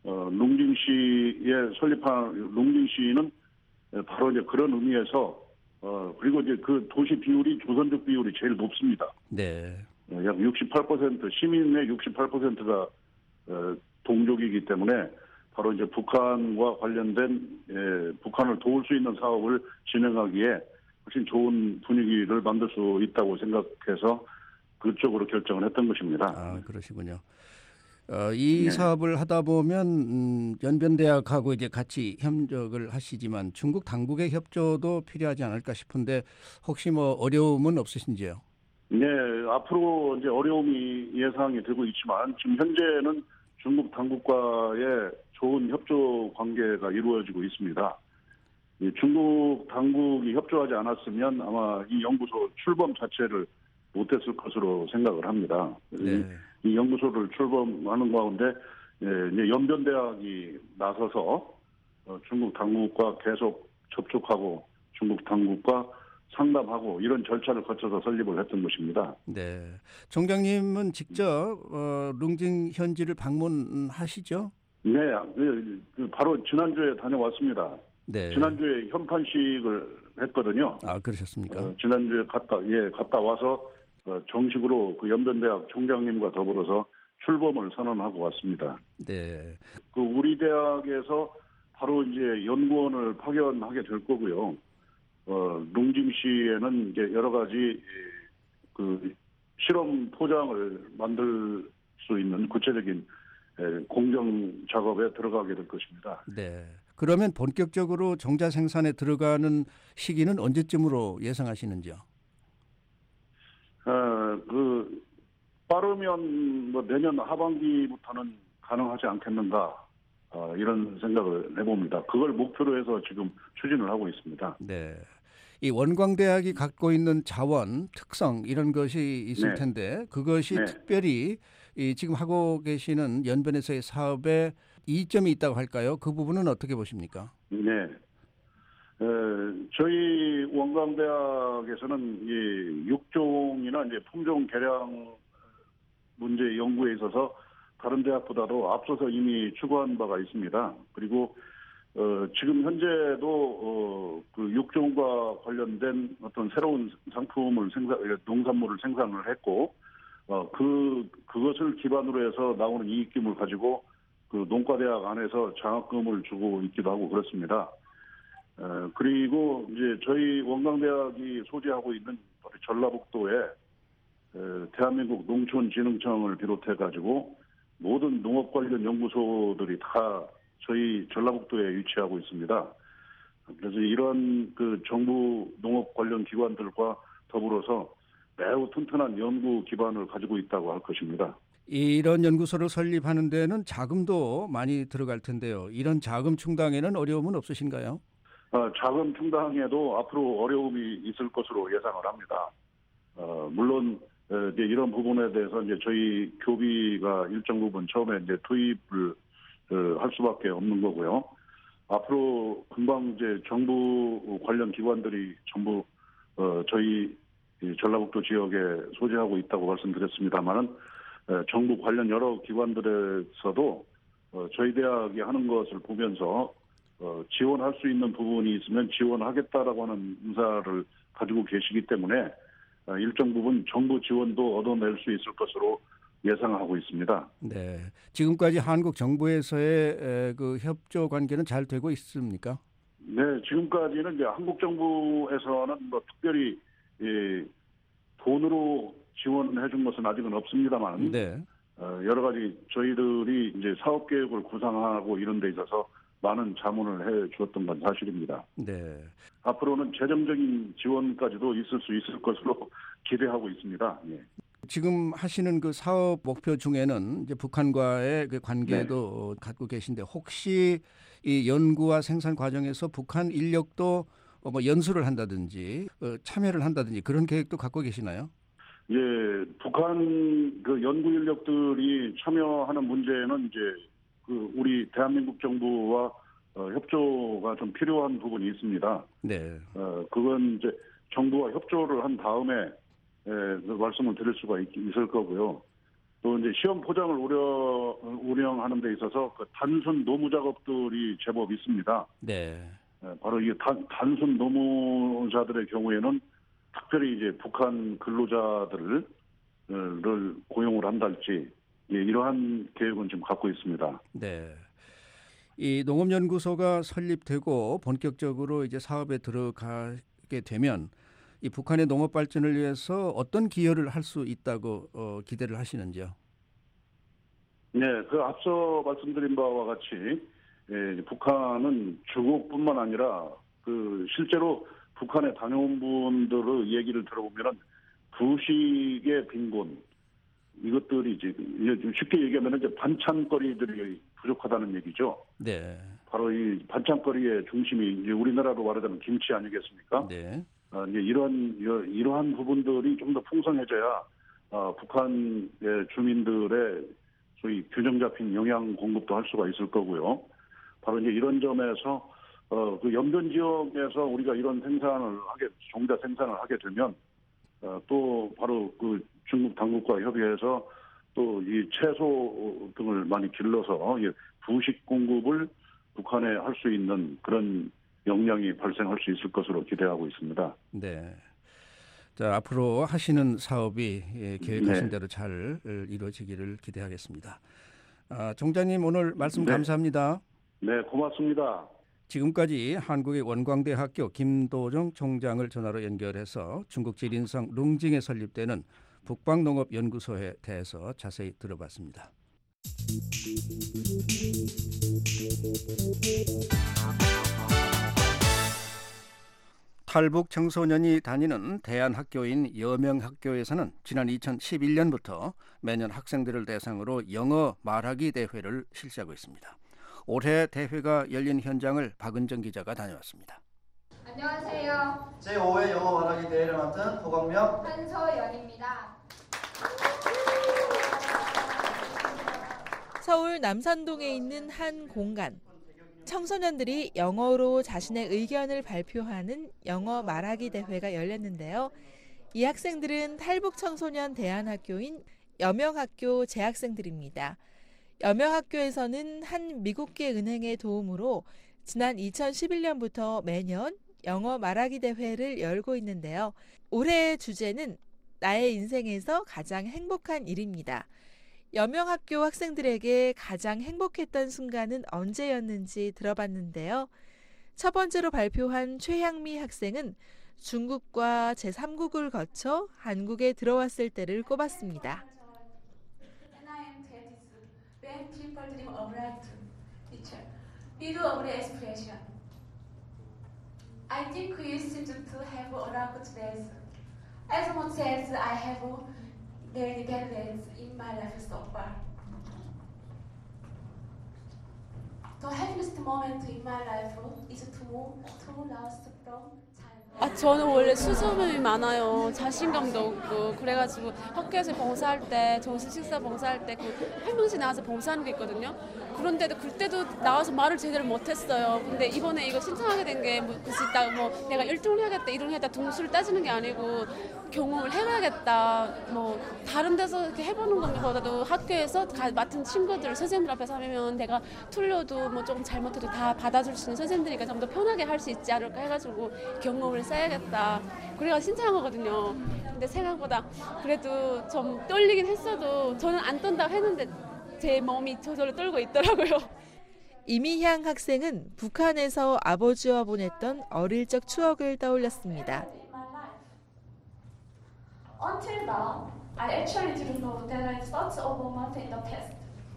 룽징시에 설립한 룽징시는 바로 이제 그런 의미에서 그리고 이제 그 도시 비율이 조선족 비율이 제일 높습니다. 네. 약 68% 시민의 68%가 동족이기 때문에 바로 이제 북한과 관련된 북한을 도울 수 있는 사업을 진행하기에 훨씬 좋은 분위기를 만들 수 있다고 생각해서 그쪽으로 결정을 했던 것입니다. 아, 그러시군요. 이 사업을 하다 보면 연변대학하고 이제 같이 협력을 하시지만 중국 당국의 협조도 필요하지 않을까 싶은데 혹시 뭐 어려움은 없으신지요? 네, 앞으로 이제 어려움이 예상이 되고 있지만 지금 현재는 중국 당국과의 좋은 협조 관계가 이루어지고 있습니다. 중국 당국이 협조하지 않았으면 아마 이 연구소 출범 자체를 못했을 것으로 생각을 합니다. 네. 이 연구소를 출범하는 가운데 이제 연변대학이 나서서 중국 당국과 계속 접촉하고 중국 당국과 상담하고 이런 절차를 거쳐서 설립을 했던 것입니다. 네, 총장님은 직접 룽징 현지를 방문하시죠? 네, 바로 지난주에 다녀왔습니다. 네. 지난주에 현판식을 했거든요. 아, 그러셨습니까? 지난주에 갔다 와서 정식으로 그 연변대학 총장님과 더불어서 출범을 선언하고 왔습니다. 네. 그 우리 대학에서 바로 이제 연구원을 파견하게 될 거고요. 룽징시에는 이제 여러 가지 그 실험 포장을 만들 수 있는 구체적인 공정 작업에 들어가게 될 것입니다. 네. 그러면 본격적으로 정자 생산에 들어가는 시기는 언제쯤으로 예상하시는지요? 빠르면 뭐 내년 하반기부터는 가능하지 않겠는가 이런 생각을 해봅니다. 그걸 목표로 해서 지금 추진을 하고 있습니다. 네. 이 원광대학이 갖고 있는 자원, 특성 이런 것이 있을 텐데 그것이 특별히 지금 하고 계시는 연변에서의 사업에 이점이 있다고 할까요? 그 부분은 어떻게 보십니까? 네. 저희 원광대학에서는 이 육종이나 이제 품종 개량 문제 연구에 있어서 다른 대학보다도 앞서서 이미 추구한 바가 있습니다. 그리고 지금 현재도 그 육종과 관련된 어떤 새로운 상품을 농산물을 생산을 했고 그것을 기반으로 해서 나오는 이익금을 가지고 그 농과대학 안에서 장학금을 주고 있기도 하고 그렇습니다. 그리고 이제 저희 원광대학이 소재하고 있는 전라북도에 대한민국 농촌진흥청을 비롯해 가지고 모든 농업 관련 연구소들이 다 저희 전라북도에 위치하고 있습니다. 그래서 이런 그 정부 농업 관련 기관들과 더불어서 매우 튼튼한 연구 기반을 가지고 있다고 할 것입니다. 이런 연구소를 설립하는 데는 자금도 많이 들어갈 텐데요. 이런 자금 충당에는 어려움은 없으신가요? 자금 충당에도 앞으로 어려움이 있을 것으로 예상을 합니다. 물론 이제 이런 부분에 대해서 이제 저희 교비가 일정 부분 처음에 이제 투입을 할 수밖에 없는 거고요. 앞으로 금방 이제 정부 관련 기관들이 전부 저희 전라북도 지역에 소재하고 있다고 말씀드렸습니다만은 정부 관련 여러 기관들에서도 저희 대학이 하는 것을 보면서 지원할 수 있는 부분이 있으면 지원하겠다라고 하는 의사를 가지고 계시기 때문에 일정 부분 정부 지원도 얻어낼 수 있을 것으로 예상하고 있습니다. 네, 지금까지 한국 정부에서의 그 협조 관계는 잘 되고 있습니까? 네, 지금까지는 이제 한국 정부에서는 뭐 특별히 돈으로 지원해 준 것은 아직은 없습니다만, 여러 가지 저희들이 이제 사업 계획을 구상하고 이런 데 있어서 많은 자문을 해 주었던 건 사실입니다. 네. 앞으로는 재정적인 지원까지도 있을 수 있을 것으로 기대하고 있습니다. 예. 지금 하시는 그 사업 목표 중에는 이제 북한과의 그 관계도 갖고 계신데 혹시 이 연구와 생산 과정에서 북한 인력도 뭐 연수를 한다든지 참여를 한다든지 그런 계획도 갖고 계시나요? 예, 북한 그 연구 인력들이 참여하는 문제는 이제 그 우리 대한민국 정부와 협조가 좀 필요한 부분이 있습니다. 네. 그건 이제 정부와 협조를 한 다음에 그 말씀을 드릴 수가 있을 거고요. 또 이제 시험 포장을 운영하는 데 있어서 그 단순 노무 작업들이 제법 있습니다. 네. 바로 이 단순 노무사들의 경우에는 특별히 이제 북한 근로자들을 고용을 한달지 이러한 계획은 좀 갖고 있습니다. 네. 이 농업연구소가 설립되고 본격적으로 이제 사업에 들어가게 되면 이 북한의 농업 발전을 위해서 어떤 기여를 할 수 있다고 기대를 하시는지요? 네, 그 앞서 말씀드린 바와 같이 북한은 주국뿐만 아니라 그 실제로 북한에 다녀온 분들의 얘기를 들어보면은 부식의 빈곤 이것들이 이제 쉽게 얘기하면 이제 반찬거리들이 부족하다는 얘기죠. 네. 바로 이 반찬거리의 중심이 이제 우리나라로 말하자면 김치 아니겠습니까? 네. 이제 이러한 부분들이 좀 더 풍성해져야 북한의 주민들의 소위 균형 잡힌 영양 공급도 할 수가 있을 거고요. 바로 이제 이런 점에서 그 연변 지역에서 우리가 이런 종자 생산을 하게 되면 또 바로 그 중국 당국과 협의해서 또 이 채소 등을 많이 길러서 부식 공급을 북한에 할 수 있는 그런 역량이 발생할 수 있을 것으로 기대하고 있습니다. 네. 자, 앞으로 하시는 사업이 계획하신 네. 대로 잘 이루어지기를 기대하겠습니다. 총장님 오늘 말씀 네. 감사합니다. 네, 고맙습니다. 지금까지 한국의 원광대학교 김도정 총장을 전화로 연결해서 중국 지린성 룽징에 설립되는 북방농업연구소에 대해서 자세히 들어봤습니다. 탈북 청소년이 다니는 대안학교인 여명학교에서는 지난 2011년부터 매년 학생들을 대상으로 영어 말하기 대회를 실시하고 있습니다. 올해 대회가 열린 현장을 박은정 기자가 다녀왔습니다. 안녕하세요. 제5회 영어 말하기 대회를 맡은 호광명 한서연입니다. 서울 남산동에 있는 한 공간. 청소년들이 영어로 자신의 의견을 발표하는 영어 말하기 대회가 열렸는데요. 이 학생들은 탈북 청소년 대안학교인 여명학교 재학생들입니다. 여명학교에서는 한 미국계 은행의 도움으로 지난 2011년부터 매년 영어 말하기 대회를 열고 있는데요. 올해의 주제는 나의 인생에서 가장 행복한 일입니다. 여명학교 학생들에게 가장 행복했던 순간은 언제였는지 들어봤는데요. 첫 번째로 발표한 최향미 학생은 중국과 제3국을 거쳐 한국에 들어왔을 때를 꼽았습니다. When people dream of right teacher, we do our expression. I think we seem to have a lot of days. As much as I have very bad days in my life so far. The happiest moment in my life is to last from 저는 원래 수줍음이 많아요. 자신감도 없고 그래가지고 학교에서 봉사할 때 정시 식사 봉사할 때 그 활동시 나와서 봉사하는 게 있거든요. 그런데도 그때도 나와서 말을 제대로 못했어요. 근데 이번에 이거 신청하게 된 게 내가 1등을 해야겠다, 2등을 해야겠다 등수를 따지는 게 아니고 경험을 해봐야겠다. 다른 데서 이렇게 해보는 것보다도 학교에서 맡은 친구들, 선생님들 앞에서 하면 내가 틀려도 조금 잘못해도 다 받아줄 수 있는 선생님들이니까 좀 더 편하게 할 수 있지 않을까 해가지고 경험을 쌓야겠다. 그래가 신청한 거거든요. 근데 생각보다 그래도 좀 떨리긴 했어도 저는 안 떤다고 했는데 제 몸이 저절로 떨고 있더라고요. 이미향 학생은 북한에서 아버지와 보냈던 어릴 적 추억을 떠올렸습니다. Until now, I actually didn't know that I had such a moment in the past.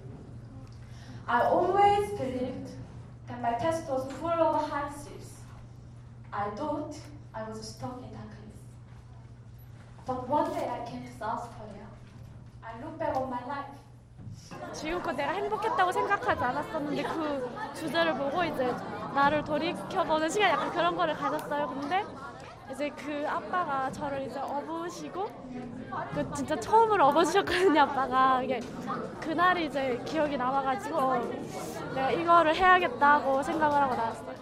I always believed that my past was full of hardships. I thought I was stuck in darkness. But one day I came to South Korea. I look back on my life. 지금껏 내가 행복했다고 생각하지 않았었는데 그 주제를 보고 이제 나를 돌이켜보는 시간 약간 그런 거를 가졌어요. 근데 이제 그 아빠가 저를 이제 업으시고 그 진짜 처음으로 업어주셨거든요. 아빠가 이게 그날이 이제 기억이 남아가지고 내가 이거를 해야겠다고 생각을 하고 나왔어요.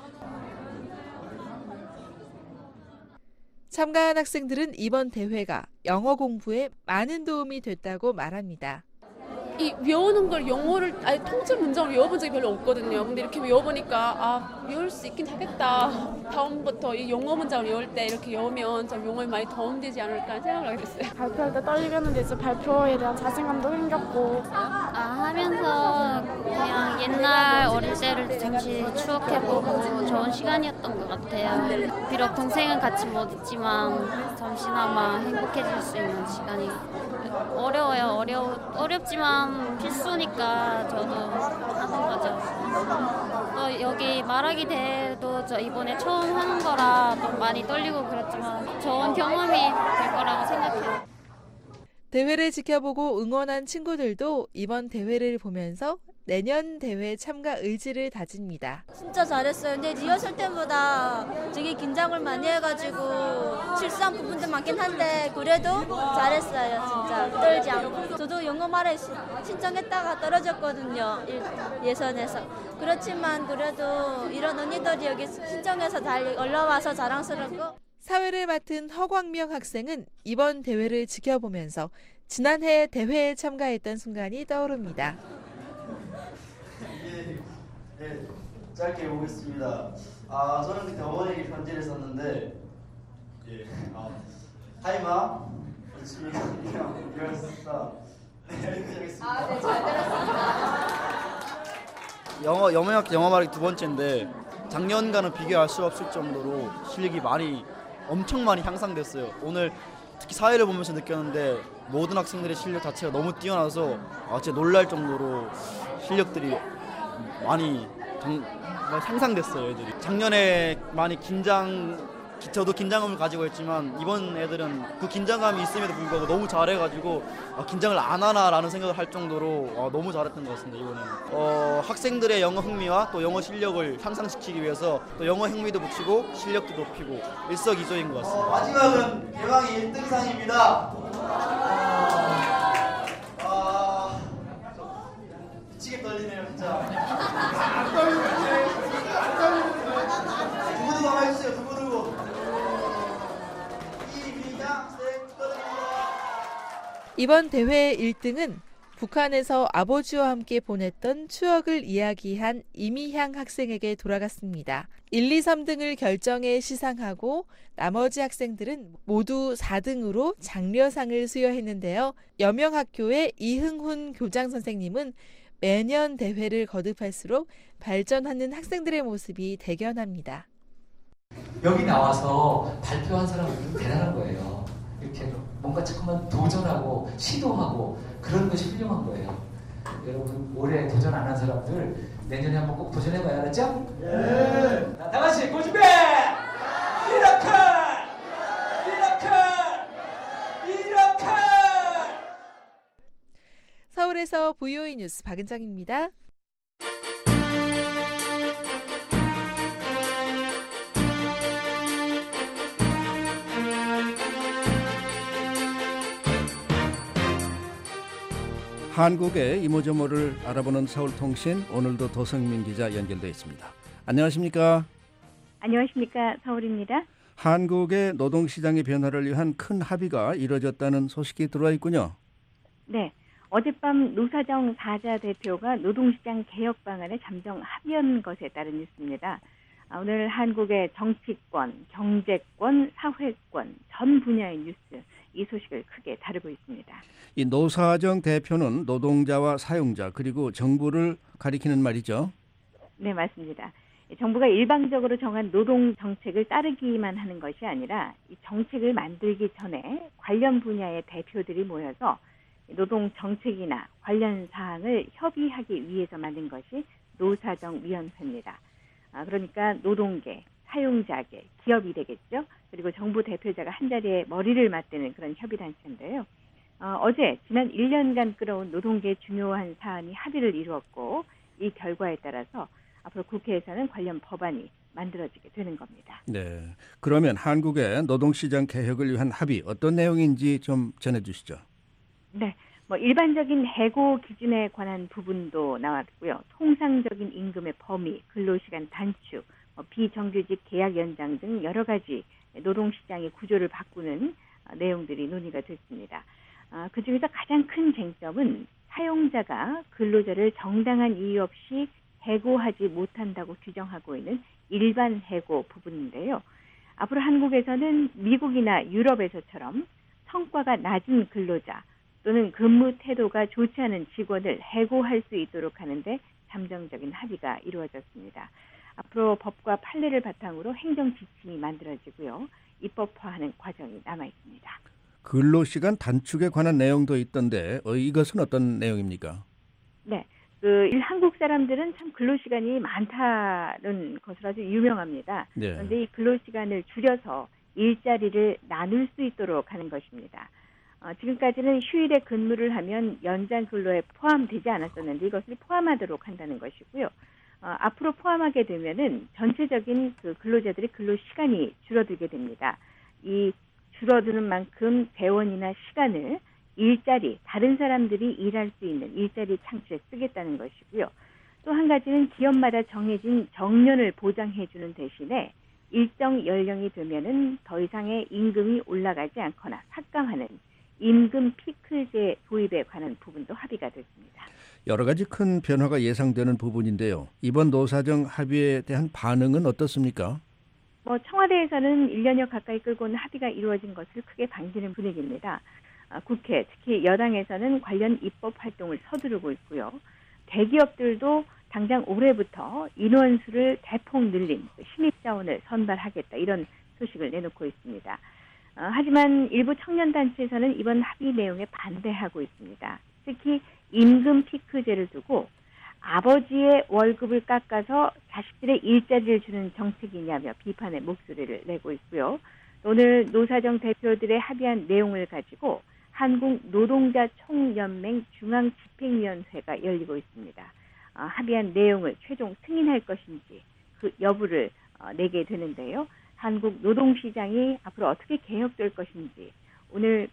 참가한 학생들은 이번 대회가 영어 공부에 많은 도움이 됐다고 말합니다. 이 외우는 걸 영어를 아예 통째 문장을 외워본 적이 별로 없거든요. 근데 이렇게 외워보니까 외울 수 있긴 하겠다. 다음부터 이 영어 문장을 외울 때 이렇게 외우면 좀 영어에 많이 도움되지 않을까 하는 생각을 하게 됐어요. 발표할 때 떨리겠는데 이제 발표에 대한 자신감도 생겼고 하면서 그냥 옛날 어릴 때를 잠시 추억해보고 좋은 시간이었던 것 같아요. 비록 동생은 같이 못 있지만 잠시나마 행복해질 수 있는 시간이 어려워요. 어렵지만 필수니까 저도 하는 거죠. 또 여기 말하기 대회도 저 이번에 처음 하는 거라 또 많이 떨리고 그렇지만 좋은 경험이 될 거라고 생각해요. 대회를 지켜보고 응원한 친구들도 이번 대회를 보면서 내년 대회 참가 의지를 다집니다. 진짜 잘했어요. 근데 리허설 때보다 되게 긴장을 많이 해가지고 실수한 부분도 많긴 한데 그래도 잘했어요. 진짜 떨지 않고. 저도 영어 말에 신청했다가 떨어졌거든요. 예선에서. 그렇지만 그래도 이런 언니들이 여기 신청해서 잘 올라와서 자랑스럽고. 사회를 맡은 허광명 학생은 이번 대회를 지켜보면서 지난해 대회에 참가했던 순간이 떠오릅니다. 네, 짧게 해보겠습니다. 저는 그때 어머니에게 편지를 썼는데, 하이마, 열심히 그냥 배웠었다. 네, 여기까지 하겠습니다. 네, 잘 들었습니다. 영어 말하기 두 번째인데 작년과는 비교할 수 없을 정도로 실력이 엄청 많이 향상됐어요. 오늘 특히 사회를 보면서 느꼈는데 모든 학생들의 실력 자체가 너무 뛰어나서 진짜 놀랄 정도로 실력들이 많이 향상됐어요. 애들이 작년에 많이 저도 긴장감을 가지고 했지만 이번 애들은 그 긴장감이 있음에도 불구하고 너무 잘해가지고 긴장을 안 하나라는 생각을 할 정도로 너무 잘했던 것 같습니다. 이번에는 학생들의 영어 흥미와 또 영어 실력을 향상시키기 위해서 또 영어 흥미도 붙이고 실력도 높이고 일석이조인 것 같습니다. 마지막은 개방이 1등상입니다. 미치게 떨리네요 진짜. 안 떨리는데. 두고두고 한번 해주세요. 두고두고. 이번 대회의 1등은 북한에서 아버지와 함께 보냈던 추억을 이야기한 이미향 학생에게 돌아갔습니다. 1, 2, 3등을 결정해 시상하고 나머지 학생들은 모두 4등으로 장려상을 수여했는데요. 여명학교의 이흥훈 교장 선생님은 매년 대회를 거듭할수록 발전하는 학생들의 모습이 대견합니다. 여기 나와서 발표한 사람은 대단한 거예요. 이렇게 뭔가 자꾸만 도전하고 시도하고 그런 것이 훌륭한 거예요. 여러분 올해 도전 안 한 사람들 내년에 한번 꼭 도전해봐야 알았죠? 네. 다 같이 고준비! 미라클! 서울에서 VOE 뉴스 박은정입니다. 한국의 이모저모를 알아보는 서울통신, 오늘도 도성민 기자 연결되어 있습니다. 안녕하십니까? 안녕하십니까? 서울입니다. 한국의 노동시장의 변화를 위한 큰 합의가 이루어졌다는 소식이 들어와 있군요. 네. 어젯밤 노사정 4자 대표가 노동시장 개혁 방안에 잠정 합의한 것에 따른 뉴스입니다. 오늘 한국의 정치권, 경제권, 사회권 전 분야의 뉴스, 이 소식을 크게 다루고 있습니다. 이 노사정 대표는 노동자와 사용자 그리고 정부를 가리키는 말이죠. 네, 맞습니다. 정부가 일방적으로 정한 노동 정책을 따르기만 하는 것이 아니라 이 정책을 만들기 전에 관련 분야의 대표들이 모여서 노동 정책이나 관련 사항을 협의하기 위해서 만든 것이 노사정위원회입니다. 그러니까 노동계, 사용자계, 기업이 되겠죠. 그리고 정부 대표자가 한자리에 머리를 맞대는 그런 협의단체인데요. 어제 지난 1년간 끌어온 노동계의 중요한 사안이 합의를 이루었고 이 결과에 따라서 앞으로 국회에서는 관련 법안이 만들어지게 되는 겁니다. 네, 그러면 한국의 노동시장 개혁을 위한 합의 어떤 내용인지 좀 전해주시죠. 네, 일반적인 해고 기준에 관한 부분도 나왔고요. 통상적인 임금의 범위, 근로시간 단축, 비정규직 계약 연장 등 여러 가지 노동시장의 구조를 바꾸는 내용들이 논의가 됐습니다. 그중에서 가장 큰 쟁점은 사용자가 근로자를 정당한 이유 없이 해고하지 못한다고 규정하고 있는 일반 해고 부분인데요. 앞으로 한국에서는 미국이나 유럽에서처럼 성과가 낮은 근로자 또는 근무 태도가 좋지 않은 직원을 해고할 수 있도록 하는데 잠정적인 합의가 이루어졌습니다. 앞으로 법과 판례를 바탕으로 행정 지침이 만들어지고요. 입법화하는 과정이 남아 있습니다. 근로시간 단축에 관한 내용도 있던데 이것은 어떤 내용입니까? 네, 한국 사람들은 참 근로시간이 많다는 것으로 아주 유명합니다. 네. 그런데 이 근로시간을 줄여서 일자리를 나눌 수 있도록 하는 것입니다. 지금까지는 휴일에 근무를 하면 연장 근로에 포함되지 않았었는데 이것을 포함하도록 한다는 것이고요. 앞으로 포함하게 되면은 전체적인 그 근로자들의 근로 시간이 줄어들게 됩니다. 이 줄어드는 만큼 재원이나 시간을 다른 사람들이 일할 수 있는 일자리 창출에 쓰겠다는 것이고요. 또 한 가지는 기업마다 정해진 정년을 보장해주는 대신에 일정 연령이 되면은 더 이상의 임금이 올라가지 않거나 삭감하는 임금 피크제 도입에 관한 부분도 합의가 됐습니다. 여러 가지 큰 변화가 예상되는 부분인데요. 이번 노사정 합의에 대한 반응은 어떻습니까? 청와대에서는 1년여 가까이 끌고 온 합의가 이루어진 것을 크게 반기는 분위기입니다. 국회, 특히 여당에서는 관련 입법 활동을 서두르고 있고요. 대기업들도 당장 올해부터 인원수를 대폭 늘린 신입자원을 선발하겠다 이런 소식을 내놓고 있습니다. 하지만 일부 청년단체에서는 이번 합의 내용에 반대하고 있습니다. 특히 임금 피크제를 두고 아버지의 월급을 깎아서 자식들의 일자리를 주는 정책이냐며 비판의 목소리를 내고 있고요. 오늘 노사정 대표들의 합의한 내용을 가지고 한국노동자총연맹 중앙집행위원회가 열리고 있습니다. 합의한 내용을 최종 승인할 것인지 그 여부를 내게 되는데요. 한국노동시장이 앞으로 어떻게 개혁될 것인지 오늘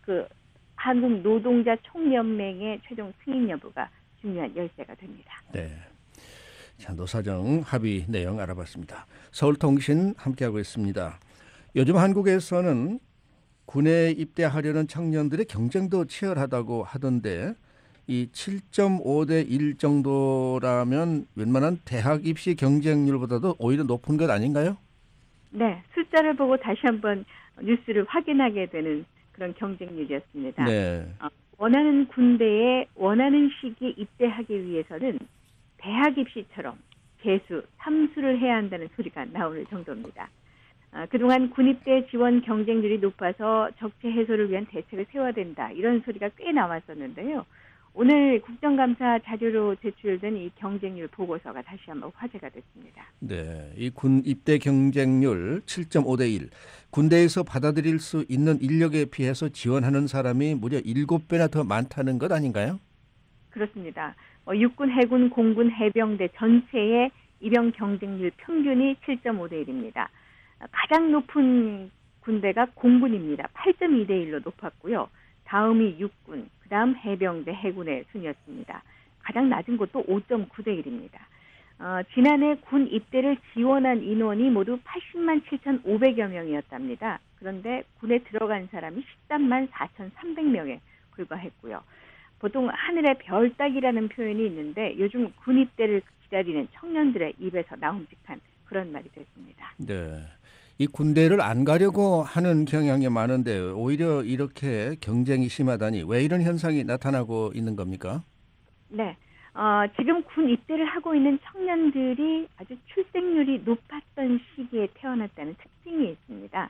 한국노동자총연맹의 최종 승인 여부가 중요한 열쇠가 됩니다. 네. 자, 노사정 합의 내용 알아봤습니다. 서울통신 함께하고 있습니다. 요즘 한국에서는 군에 입대하려는 청년들의 경쟁도 치열하다고 하던데 이 7.5대 1 정도라면 웬만한 대학 입시 경쟁률보다도 오히려 높은 것 아닌가요? 네. 숫자를 보고 다시 한번 뉴스를 확인하게 되는 그런 경쟁률이었습니다. 네. 원하는 군대에 원하는 시기에 입대하기 위해서는 대학 입시처럼 개수, 삼수를 해야 한다는 소리가 나오는 정도입니다. 그동안 군입대 지원 경쟁률이 높아서 적체 해소를 위한 대책을 세워야 된다. 이런 소리가 꽤 나왔었는데요. 오늘 국정감사 자료로 제출된 이 경쟁률 보고서가 다시 한번 화제가 됐습니다. 네, 이 군 입대 경쟁률 7.5대 1. 군대에서 받아들일 수 있는 인력에 비해서 지원하는 사람이 무려 7배나 더 많다는 것 아닌가요? 그렇습니다. 육군, 해군, 공군, 해병대 전체의 입영 경쟁률 평균이 7.5대 1입니다. 가장 높은 군대가 공군입니다. 8.2대 1로 높았고요. 다음이 육군, 그다음 해병대, 해군의 순이었습니다. 가장 낮은 곳도 5.9대 1입니다. 지난해 군 입대를 지원한 인원이 모두 80만 7,500여 명이었답니다. 그런데 군에 들어간 사람이 13만 4,300명에 불과했고요. 보통 하늘의 별 따기라는 표현이 있는데 요즘 군 입대를 기다리는 청년들의 입에서 나옴직한 그런 말이 됐습니다. 네. 이 군대를 안 가려고 하는 경향이 많은데 오히려 이렇게 경쟁이 심하다니 왜 이런 현상이 나타나고 있는 겁니까? 네. 지금 군 입대를 하고 있는 청년들이 아주 출생률이 높았던 시기에 태어났다는 특징이 있습니다.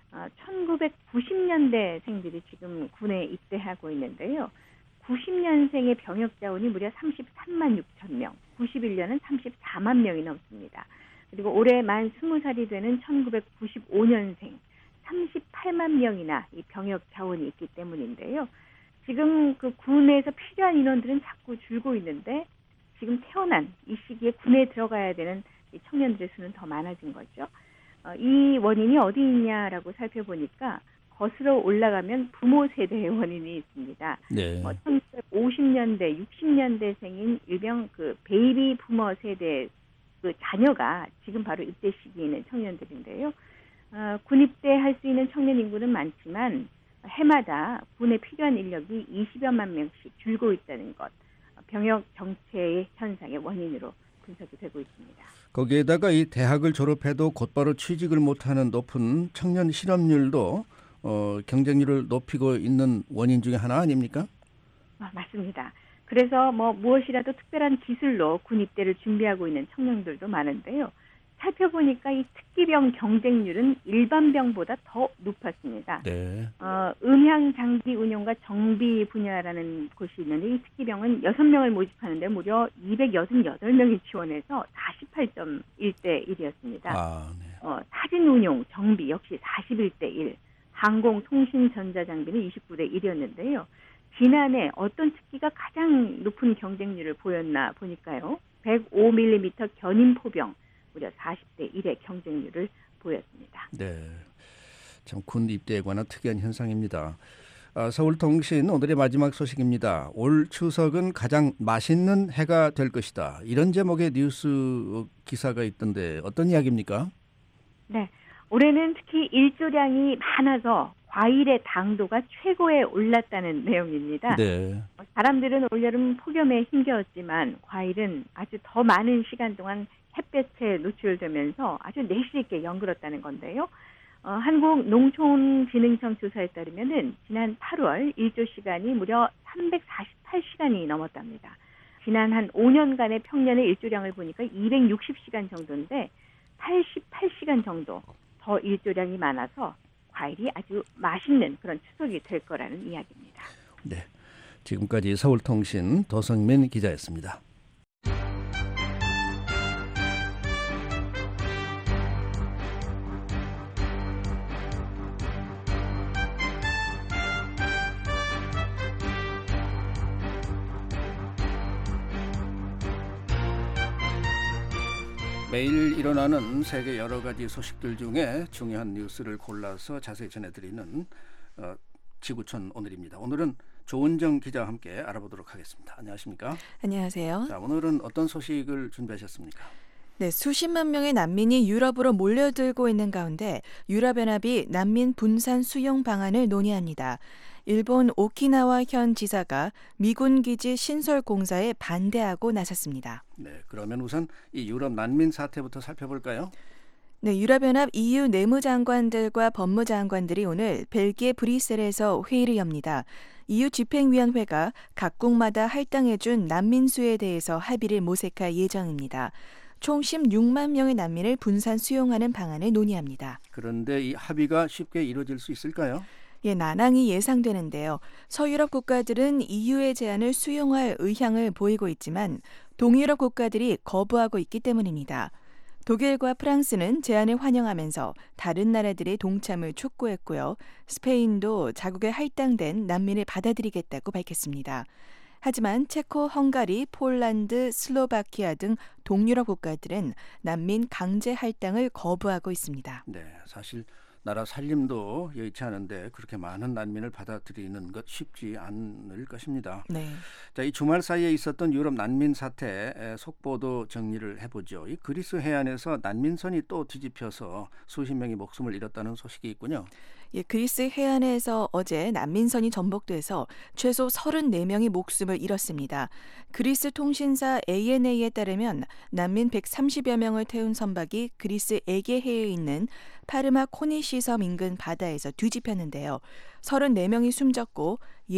1990년대생들이 지금 군에 입대하고 있는데요. 90년생의 병역 자원이 무려 33만 6천 명, 91년은 34만 명이 넘습니다. 그리고 올해 만 20살이 되는 1995년생 38만 명이나 이 병역 자원이 있기 때문인데요. 지금 그 군에서 필요한 인원들은 자꾸 줄고 있는데 지금 태어난 이 시기에 군에 들어가야 되는 이 청년들의 수는 더 많아진 거죠. 이 원인이 어디 있냐라고 살펴보니까 거슬러 올라가면 부모 세대의 원인이 있습니다. 네. 1950년대, 60년대생인 일명 그 베이비 부머 세대 그 자녀가 지금 바로 입대 시기에 있는 청년들인데요. 군 입대할 수 있는 청년 인구는 많지만 해마다 군에 필요한 인력이 20여만 명씩 줄고 있다는 것. 병역 정체의 현상의 원인으로 분석이 되고 있습니다. 거기에다가 이 대학을 졸업해도 곧바로 취직을 못하는 높은 청년 실업률도 경쟁률을 높이고 있는 원인 중에 하나 아닙니까? 맞습니다. 그래서 무엇이라도 특별한 기술로 군 입대를 준비하고 있는 청년들도 많은데요. 살펴보니까 이 특기병 경쟁률은 일반병보다 더 높았습니다. 네. 음향 장비 운용과 정비 분야라는 곳이 있는데 이 특기병은 6명을 모집하는데 무려 268명이 지원해서 48.1대 1이었습니다. 사진 운용, 정비 역시 41대 1, 항공, 통신, 전자 장비는 29대 1이었는데요. 지난해 어떤 특기가 가장 높은 경쟁률을 보였나 보니까요. 105mm 견인 포병 무려 40대 1의 경쟁률을 보였습니다. 네, 참 군 입대에 관한 특이한 현상입니다. 서울통신 오늘의 마지막 소식입니다. 올 추석은 가장 맛있는 해가 될 것이다. 이런 제목의 뉴스 기사가 있던데 어떤 이야기입니까? 네, 올해는 특히 일조량이 많아서 과일의 당도가 최고에 올랐다는 내용입니다. 네. 사람들은 올여름 폭염에 힘겨웠지만 과일은 아주 더 많은 시간 동안 햇볕에 노출되면서 아주 내실 있게 연그렀다는 건데요. 한국농촌진흥청 조사에 따르면은 지난 8월 일조 시간이 무려 348시간이 넘었답니다. 지난 한 5년간의 평년의 일조량을 보니까 260시간 정도인데 88시간 정도 더 일조량이 많아서 과일이 아주 맛있는 그런 추석이 될 거라는 이야기입니다. 네, 지금까지 서울통신 도성민 기자였습니다. 매일 일어나는 세계 여러 가지 소식들 중에 중요한 뉴스를 골라서 자세히 전해드리는 지구촌 오늘입니다. 오늘은 조은정 기자와 함께 알아보도록 하겠습니다. 안녕하십니까? 안녕하세요. 자, 오늘은 어떤 소식을 준비하셨습니까? 네, 수십만 명의 난민이 유럽으로 몰려들고 있는 가운데 유럽연합이 난민 분산 수용 방안을 논의합니다. 일본 오키나와 현 지사가 미군 기지 신설 공사에 반대하고 나섰습니다. 네, 그러면 우선 이 유럽 난민 사태부터 살펴볼까요? 네, 유럽연합 EU 내무장관들과 법무장관들이 오늘 벨기에 브뤼셀에서 회의를 엽니다. EU 집행위원회가 각국마다 할당해준 난민 수에 대해서 합의를 모색할 예정입니다. 총 16만 명의 난민을 분산 수용하는 방안을 논의합니다. 그런데 이 합의가 쉽게 이루어질 수 있을까요? 예, 난항이 예상되는데요. 서유럽 국가들은 EU의 제안을 수용할 의향을 보이고 있지만 동유럽 국가들이 거부하고 있기 때문입니다. 독일과 프랑스는 제안을 환영하면서 다른 나라들의 동참을 촉구했고요. 스페인도 자국에 할당된 난민을 받아들이겠다고 밝혔습니다. 하지만 체코, 헝가리, 폴란드, 슬로바키아 등 동유럽 국가들은 난민 강제 할당을 거부하고 있습니다. 네, 사실 나라 살림도 여의치 않은데 그렇게 많은 난민을 받아들이는 것 쉽지 않을 것입니다. 네. 자, 이 주말 사이에 있었던 유럽 난민 사태 속보도 정리를 해보죠. 이 그리스 해안에서 난민선이 또 뒤집혀서 수십 명이 목숨을 잃었다는 소식이 있군요. 예, 그리스 해안에서 어제 난민선이 전복돼서 최소 34명이 목숨을 잃었습니다. 그리스 통신사 ANA에 따르면 난민 130여 명을 태운 선박이 그리스 에게해에 있는 파르마 코니시 섬 인근 바다에서 뒤집혔는데요. 34명이 숨졌고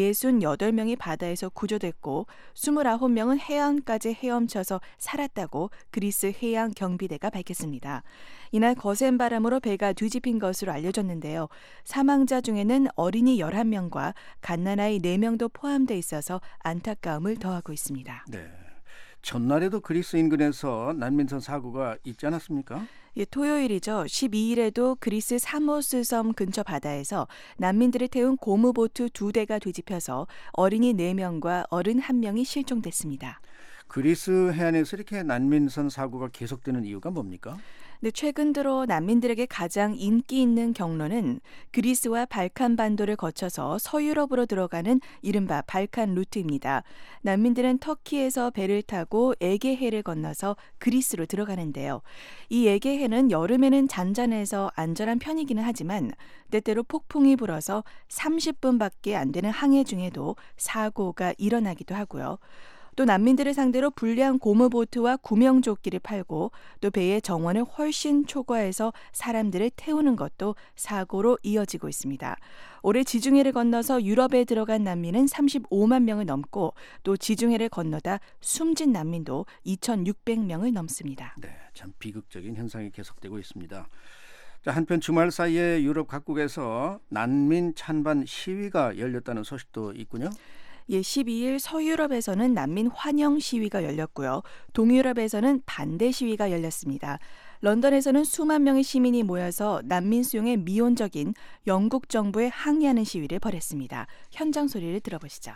68명이 바다에서 구조됐고 29명은 해안까지 헤엄쳐서 살았다고 그리스 해양 경비대가 밝혔습니다. 이날 거센 바람으로 배가 뒤집힌 것으로 알려졌는데요. 사망자 중에는 어린이 11명과 갓난아이 4명도 포함돼 있어서 안타까움을 더하고 있습니다. 네. 전날에도 그리스 인근에서 난민선 사고가 있지 않았습니까? 예, 토요일이죠. 12일에도 그리스 사모스 섬 근처 바다에서 난민들을 태운 고무보트 2대가 뒤집혀서 어린이 4명과 어른 1명이 실종됐습니다. 그리스 해안에서 이렇게 난민선 사고가 계속되는 이유가 뭡니까? 네, 최근 들어 난민들에게 가장 인기 있는 경로는 그리스와 발칸 반도를 거쳐서 서유럽으로 들어가는 이른바 발칸 루트입니다. 난민들은 터키에서 배를 타고 에게해를 건너서 그리스로 들어가는데요. 이 에게해는 여름에는 잔잔해서 안전한 편이기는 하지만 때때로 폭풍이 불어서 30분밖에 안 되는 항해 중에도 사고가 일어나기도 하고요. 또 난민들을 상대로 불량 고무보트와 구명조끼를 팔고 또 배의 정원을 훨씬 초과해서 사람들을 태우는 것도 사고로 이어지고 있습니다. 올해 지중해를 건너서 유럽에 들어간 난민은 35만 명을 넘고 또 지중해를 건너다 숨진 난민도 2,600명을 넘습니다. 네, 참 비극적인 현상이 계속되고 있습니다. 자, 한편 주말 사이에 유럽 각국에서 난민 찬반 시위가 열렸다는 소식도 있군요. 예, 12일 서유럽에서는 난민 환영 시위가 열렸고요. 동유럽에서는 반대 시위가 열렸습니다. 런던에서는 수만 명의 시민이 모여서 난민 수용에 미온적인 영국 정부에 항의하는 시위를 벌였습니다. 현장 소리를 들어보시죠.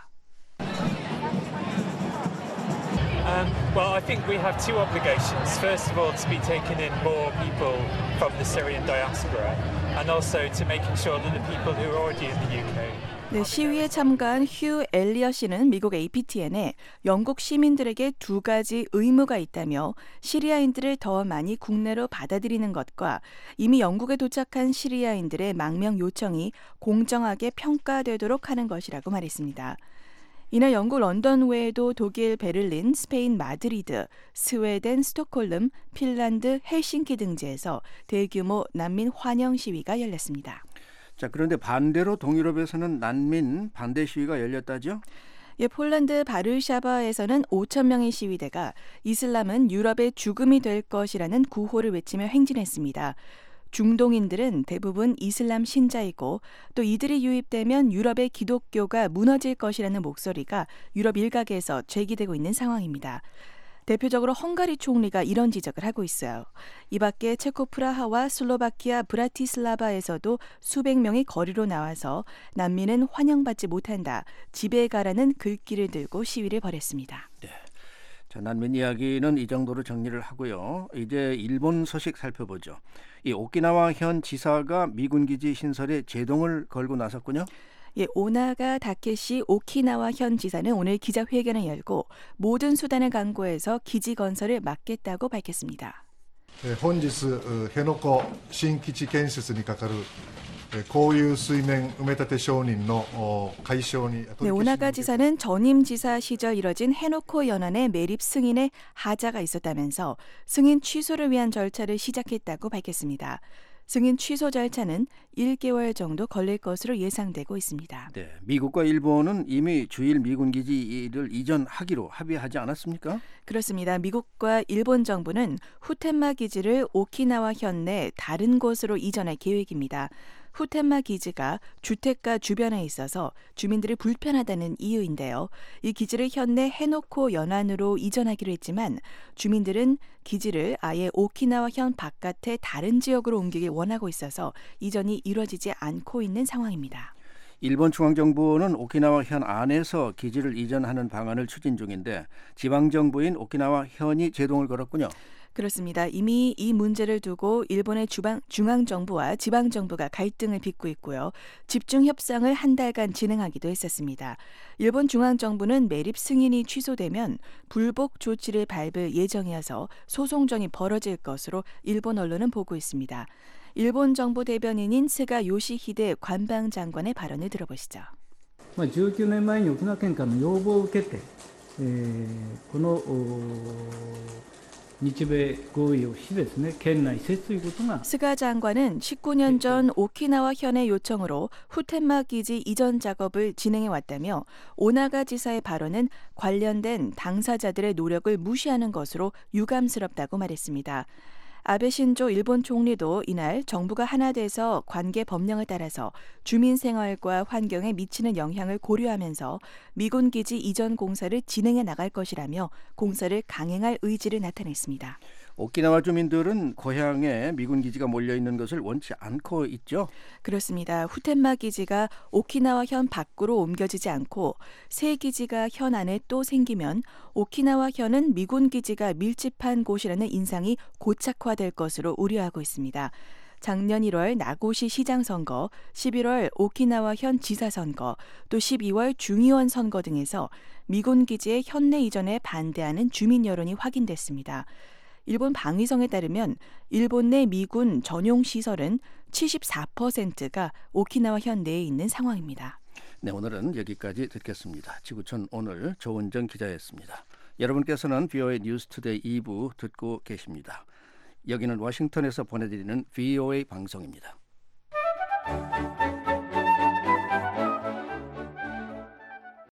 Well, I think we have two obligations. First of all, to be taking in more people from the Syrian diaspora, and also to making sure that the people who are already in the UK. 네, 시위에 참가한 휴 엘리엇 씨는 미국 APTN에 영국 시민들에게 두 가지 의무가 있다며 시리아인들을 더 많이 국내로 받아들이는 것과 이미 영국에 도착한 시리아인들의 망명 요청이 공정하게 평가되도록 하는 것이라고 말했습니다. 이날 영국 런던 외에도 독일 베를린, 스페인 마드리드, 스웨덴 스톡홀름, 핀란드 헬싱키 등지에서 대규모 난민 환영 시위가 열렸습니다. 자, 그런데 반대로 동유럽에서는 난민 반대 시위가 열렸다죠? 예, 폴란드 바르샤바에서는 5천 명의 시위대가 이슬람은 유럽의 죽음이 될 것이라는 구호를 외치며 행진했습니다. 중동인들은 대부분 이슬람 신자이고 또 이들이 유입되면 유럽의 기독교가 무너질 것이라는 목소리가 유럽 일각에서 제기되고 있는 상황입니다. 대표적으로 헝가리 총리가 이런 지적을 하고 있어요. 이 밖에 체코 프라하와 슬로바키아 브라티슬라바에서도 수백 명이 거리로 나와서 난민은 환영받지 못한다, 집에 가라는 글귀를 들고 시위를 벌였습니다. 네. 자, 난민 이야기는 이 정도로 정리를 하고요. 이제 일본 소식 살펴보죠. 이 오키나와 현 지사가 미군 기지 신설에 제동을 걸고 나섰군요. 예, 오나가 다케시 오키나와 현 지사는 오늘 기자회견을 열고 모든 수단을 강구해서 기지 건설을 막겠다고 밝혔습니다. 本日辺野古新基地建設にかかる 네, 오나가 지사는 전임 지사 시절 이뤄진 해노코 연안의 매립 승인에 하자가 있었다면서 승인 취소를 위한 절차를 시작했다고 밝혔습니다. 승인 취소 절차는 1개월 정도 걸릴 것으로 예상되고 있습니다. 네, 미국과 일본은 이미 주일 미군 기지를 이전하기로 합의하지 않았습니까? 그렇습니다. 미국과 일본 정부는 후텐마 기지를 오키나와 현 내 다른 곳으로 이전할 계획입니다. 후텐마 기지가 주택가 주변에 있어서 주민들이 불편하다는 이유인데요. 이 기지를 현내 해노코 연안으로 이전하기로 했지만 주민들은 기지를 아예 오키나와 현 바깥의 다른 지역으로 옮기길 원하고 있어서 이전이 이루어지지 않고 있는 상황입니다. 일본 중앙정부는 오키나와 현 안에서 기지를 이전하는 방안을 추진 중인데 지방정부인 오키나와 현이 제동을 걸었군요. 그렇습니다. 이미 이 문제를 두고 일본의 중앙정부와 지방정부가 갈등을 빚고 있고요. 집중 협상을 한 달간 진행하기도 했었습니다. 일본 중앙정부는 매립 승인이 취소되면 불복 조치를 밟을 예정이어서 소송전이 벌어질 것으로 일본 언론은 보고 있습니다. 일본 정부 대변인인 스가 요시히데 관방장관의 발언을 들어보시죠. 19年前に沖縄県からの要望を受けて、この日米合意をしですね、県内設ということが 스가 장관은 19년 전 오키나와 현의 요청으로 후텐마 기지 이전 작업을 진행해 왔다며 오나가 지사의 발언은 관련된 당사자들의 노력을 무시하는 것으로 유감스럽다고 말했습니다. 아베 신조 일본 총리도 이날 정부가 하나 돼서 관계 법령을 따라서 주민 생활과 환경에 미치는 영향을 고려하면서 미군 기지 이전 공사를 진행해 나갈 것이라며 공사를 강행할 의지를 나타냈습니다. 오키나와 주민들은 고향에 미군 기지가 몰려 있는 것을 원치 않고 있죠? 그렇습니다. 후텐마 기지가 오키나와 현 밖으로 옮겨지지 않고 새 기지가 현 안에 또 생기면 오키나와 현은 미군 기지가 밀집한 곳이라는 인상이 고착화될 것으로 우려하고 있습니다. 작년 1월 나고시 시장 선거, 11월 오키나와 현 지사 선거, 또 12월 중의원 선거 등에서 미군 기지의 현내 이전에 반대하는 주민 여론이 확인됐습니다. 일본 방위성에 따르면 일본 내 미군 전용 시설은 74%가 오키나와 현 내에 있는 상황입니다. 네, 오늘은 여기까지 듣겠습니다. 지구촌 오늘 조은정 기자였습니다. 여러분께서는 VOA 뉴스투데이 2부 듣고 계십니다. 여기는 워싱턴에서 보내드리는 VOA 방송입니다.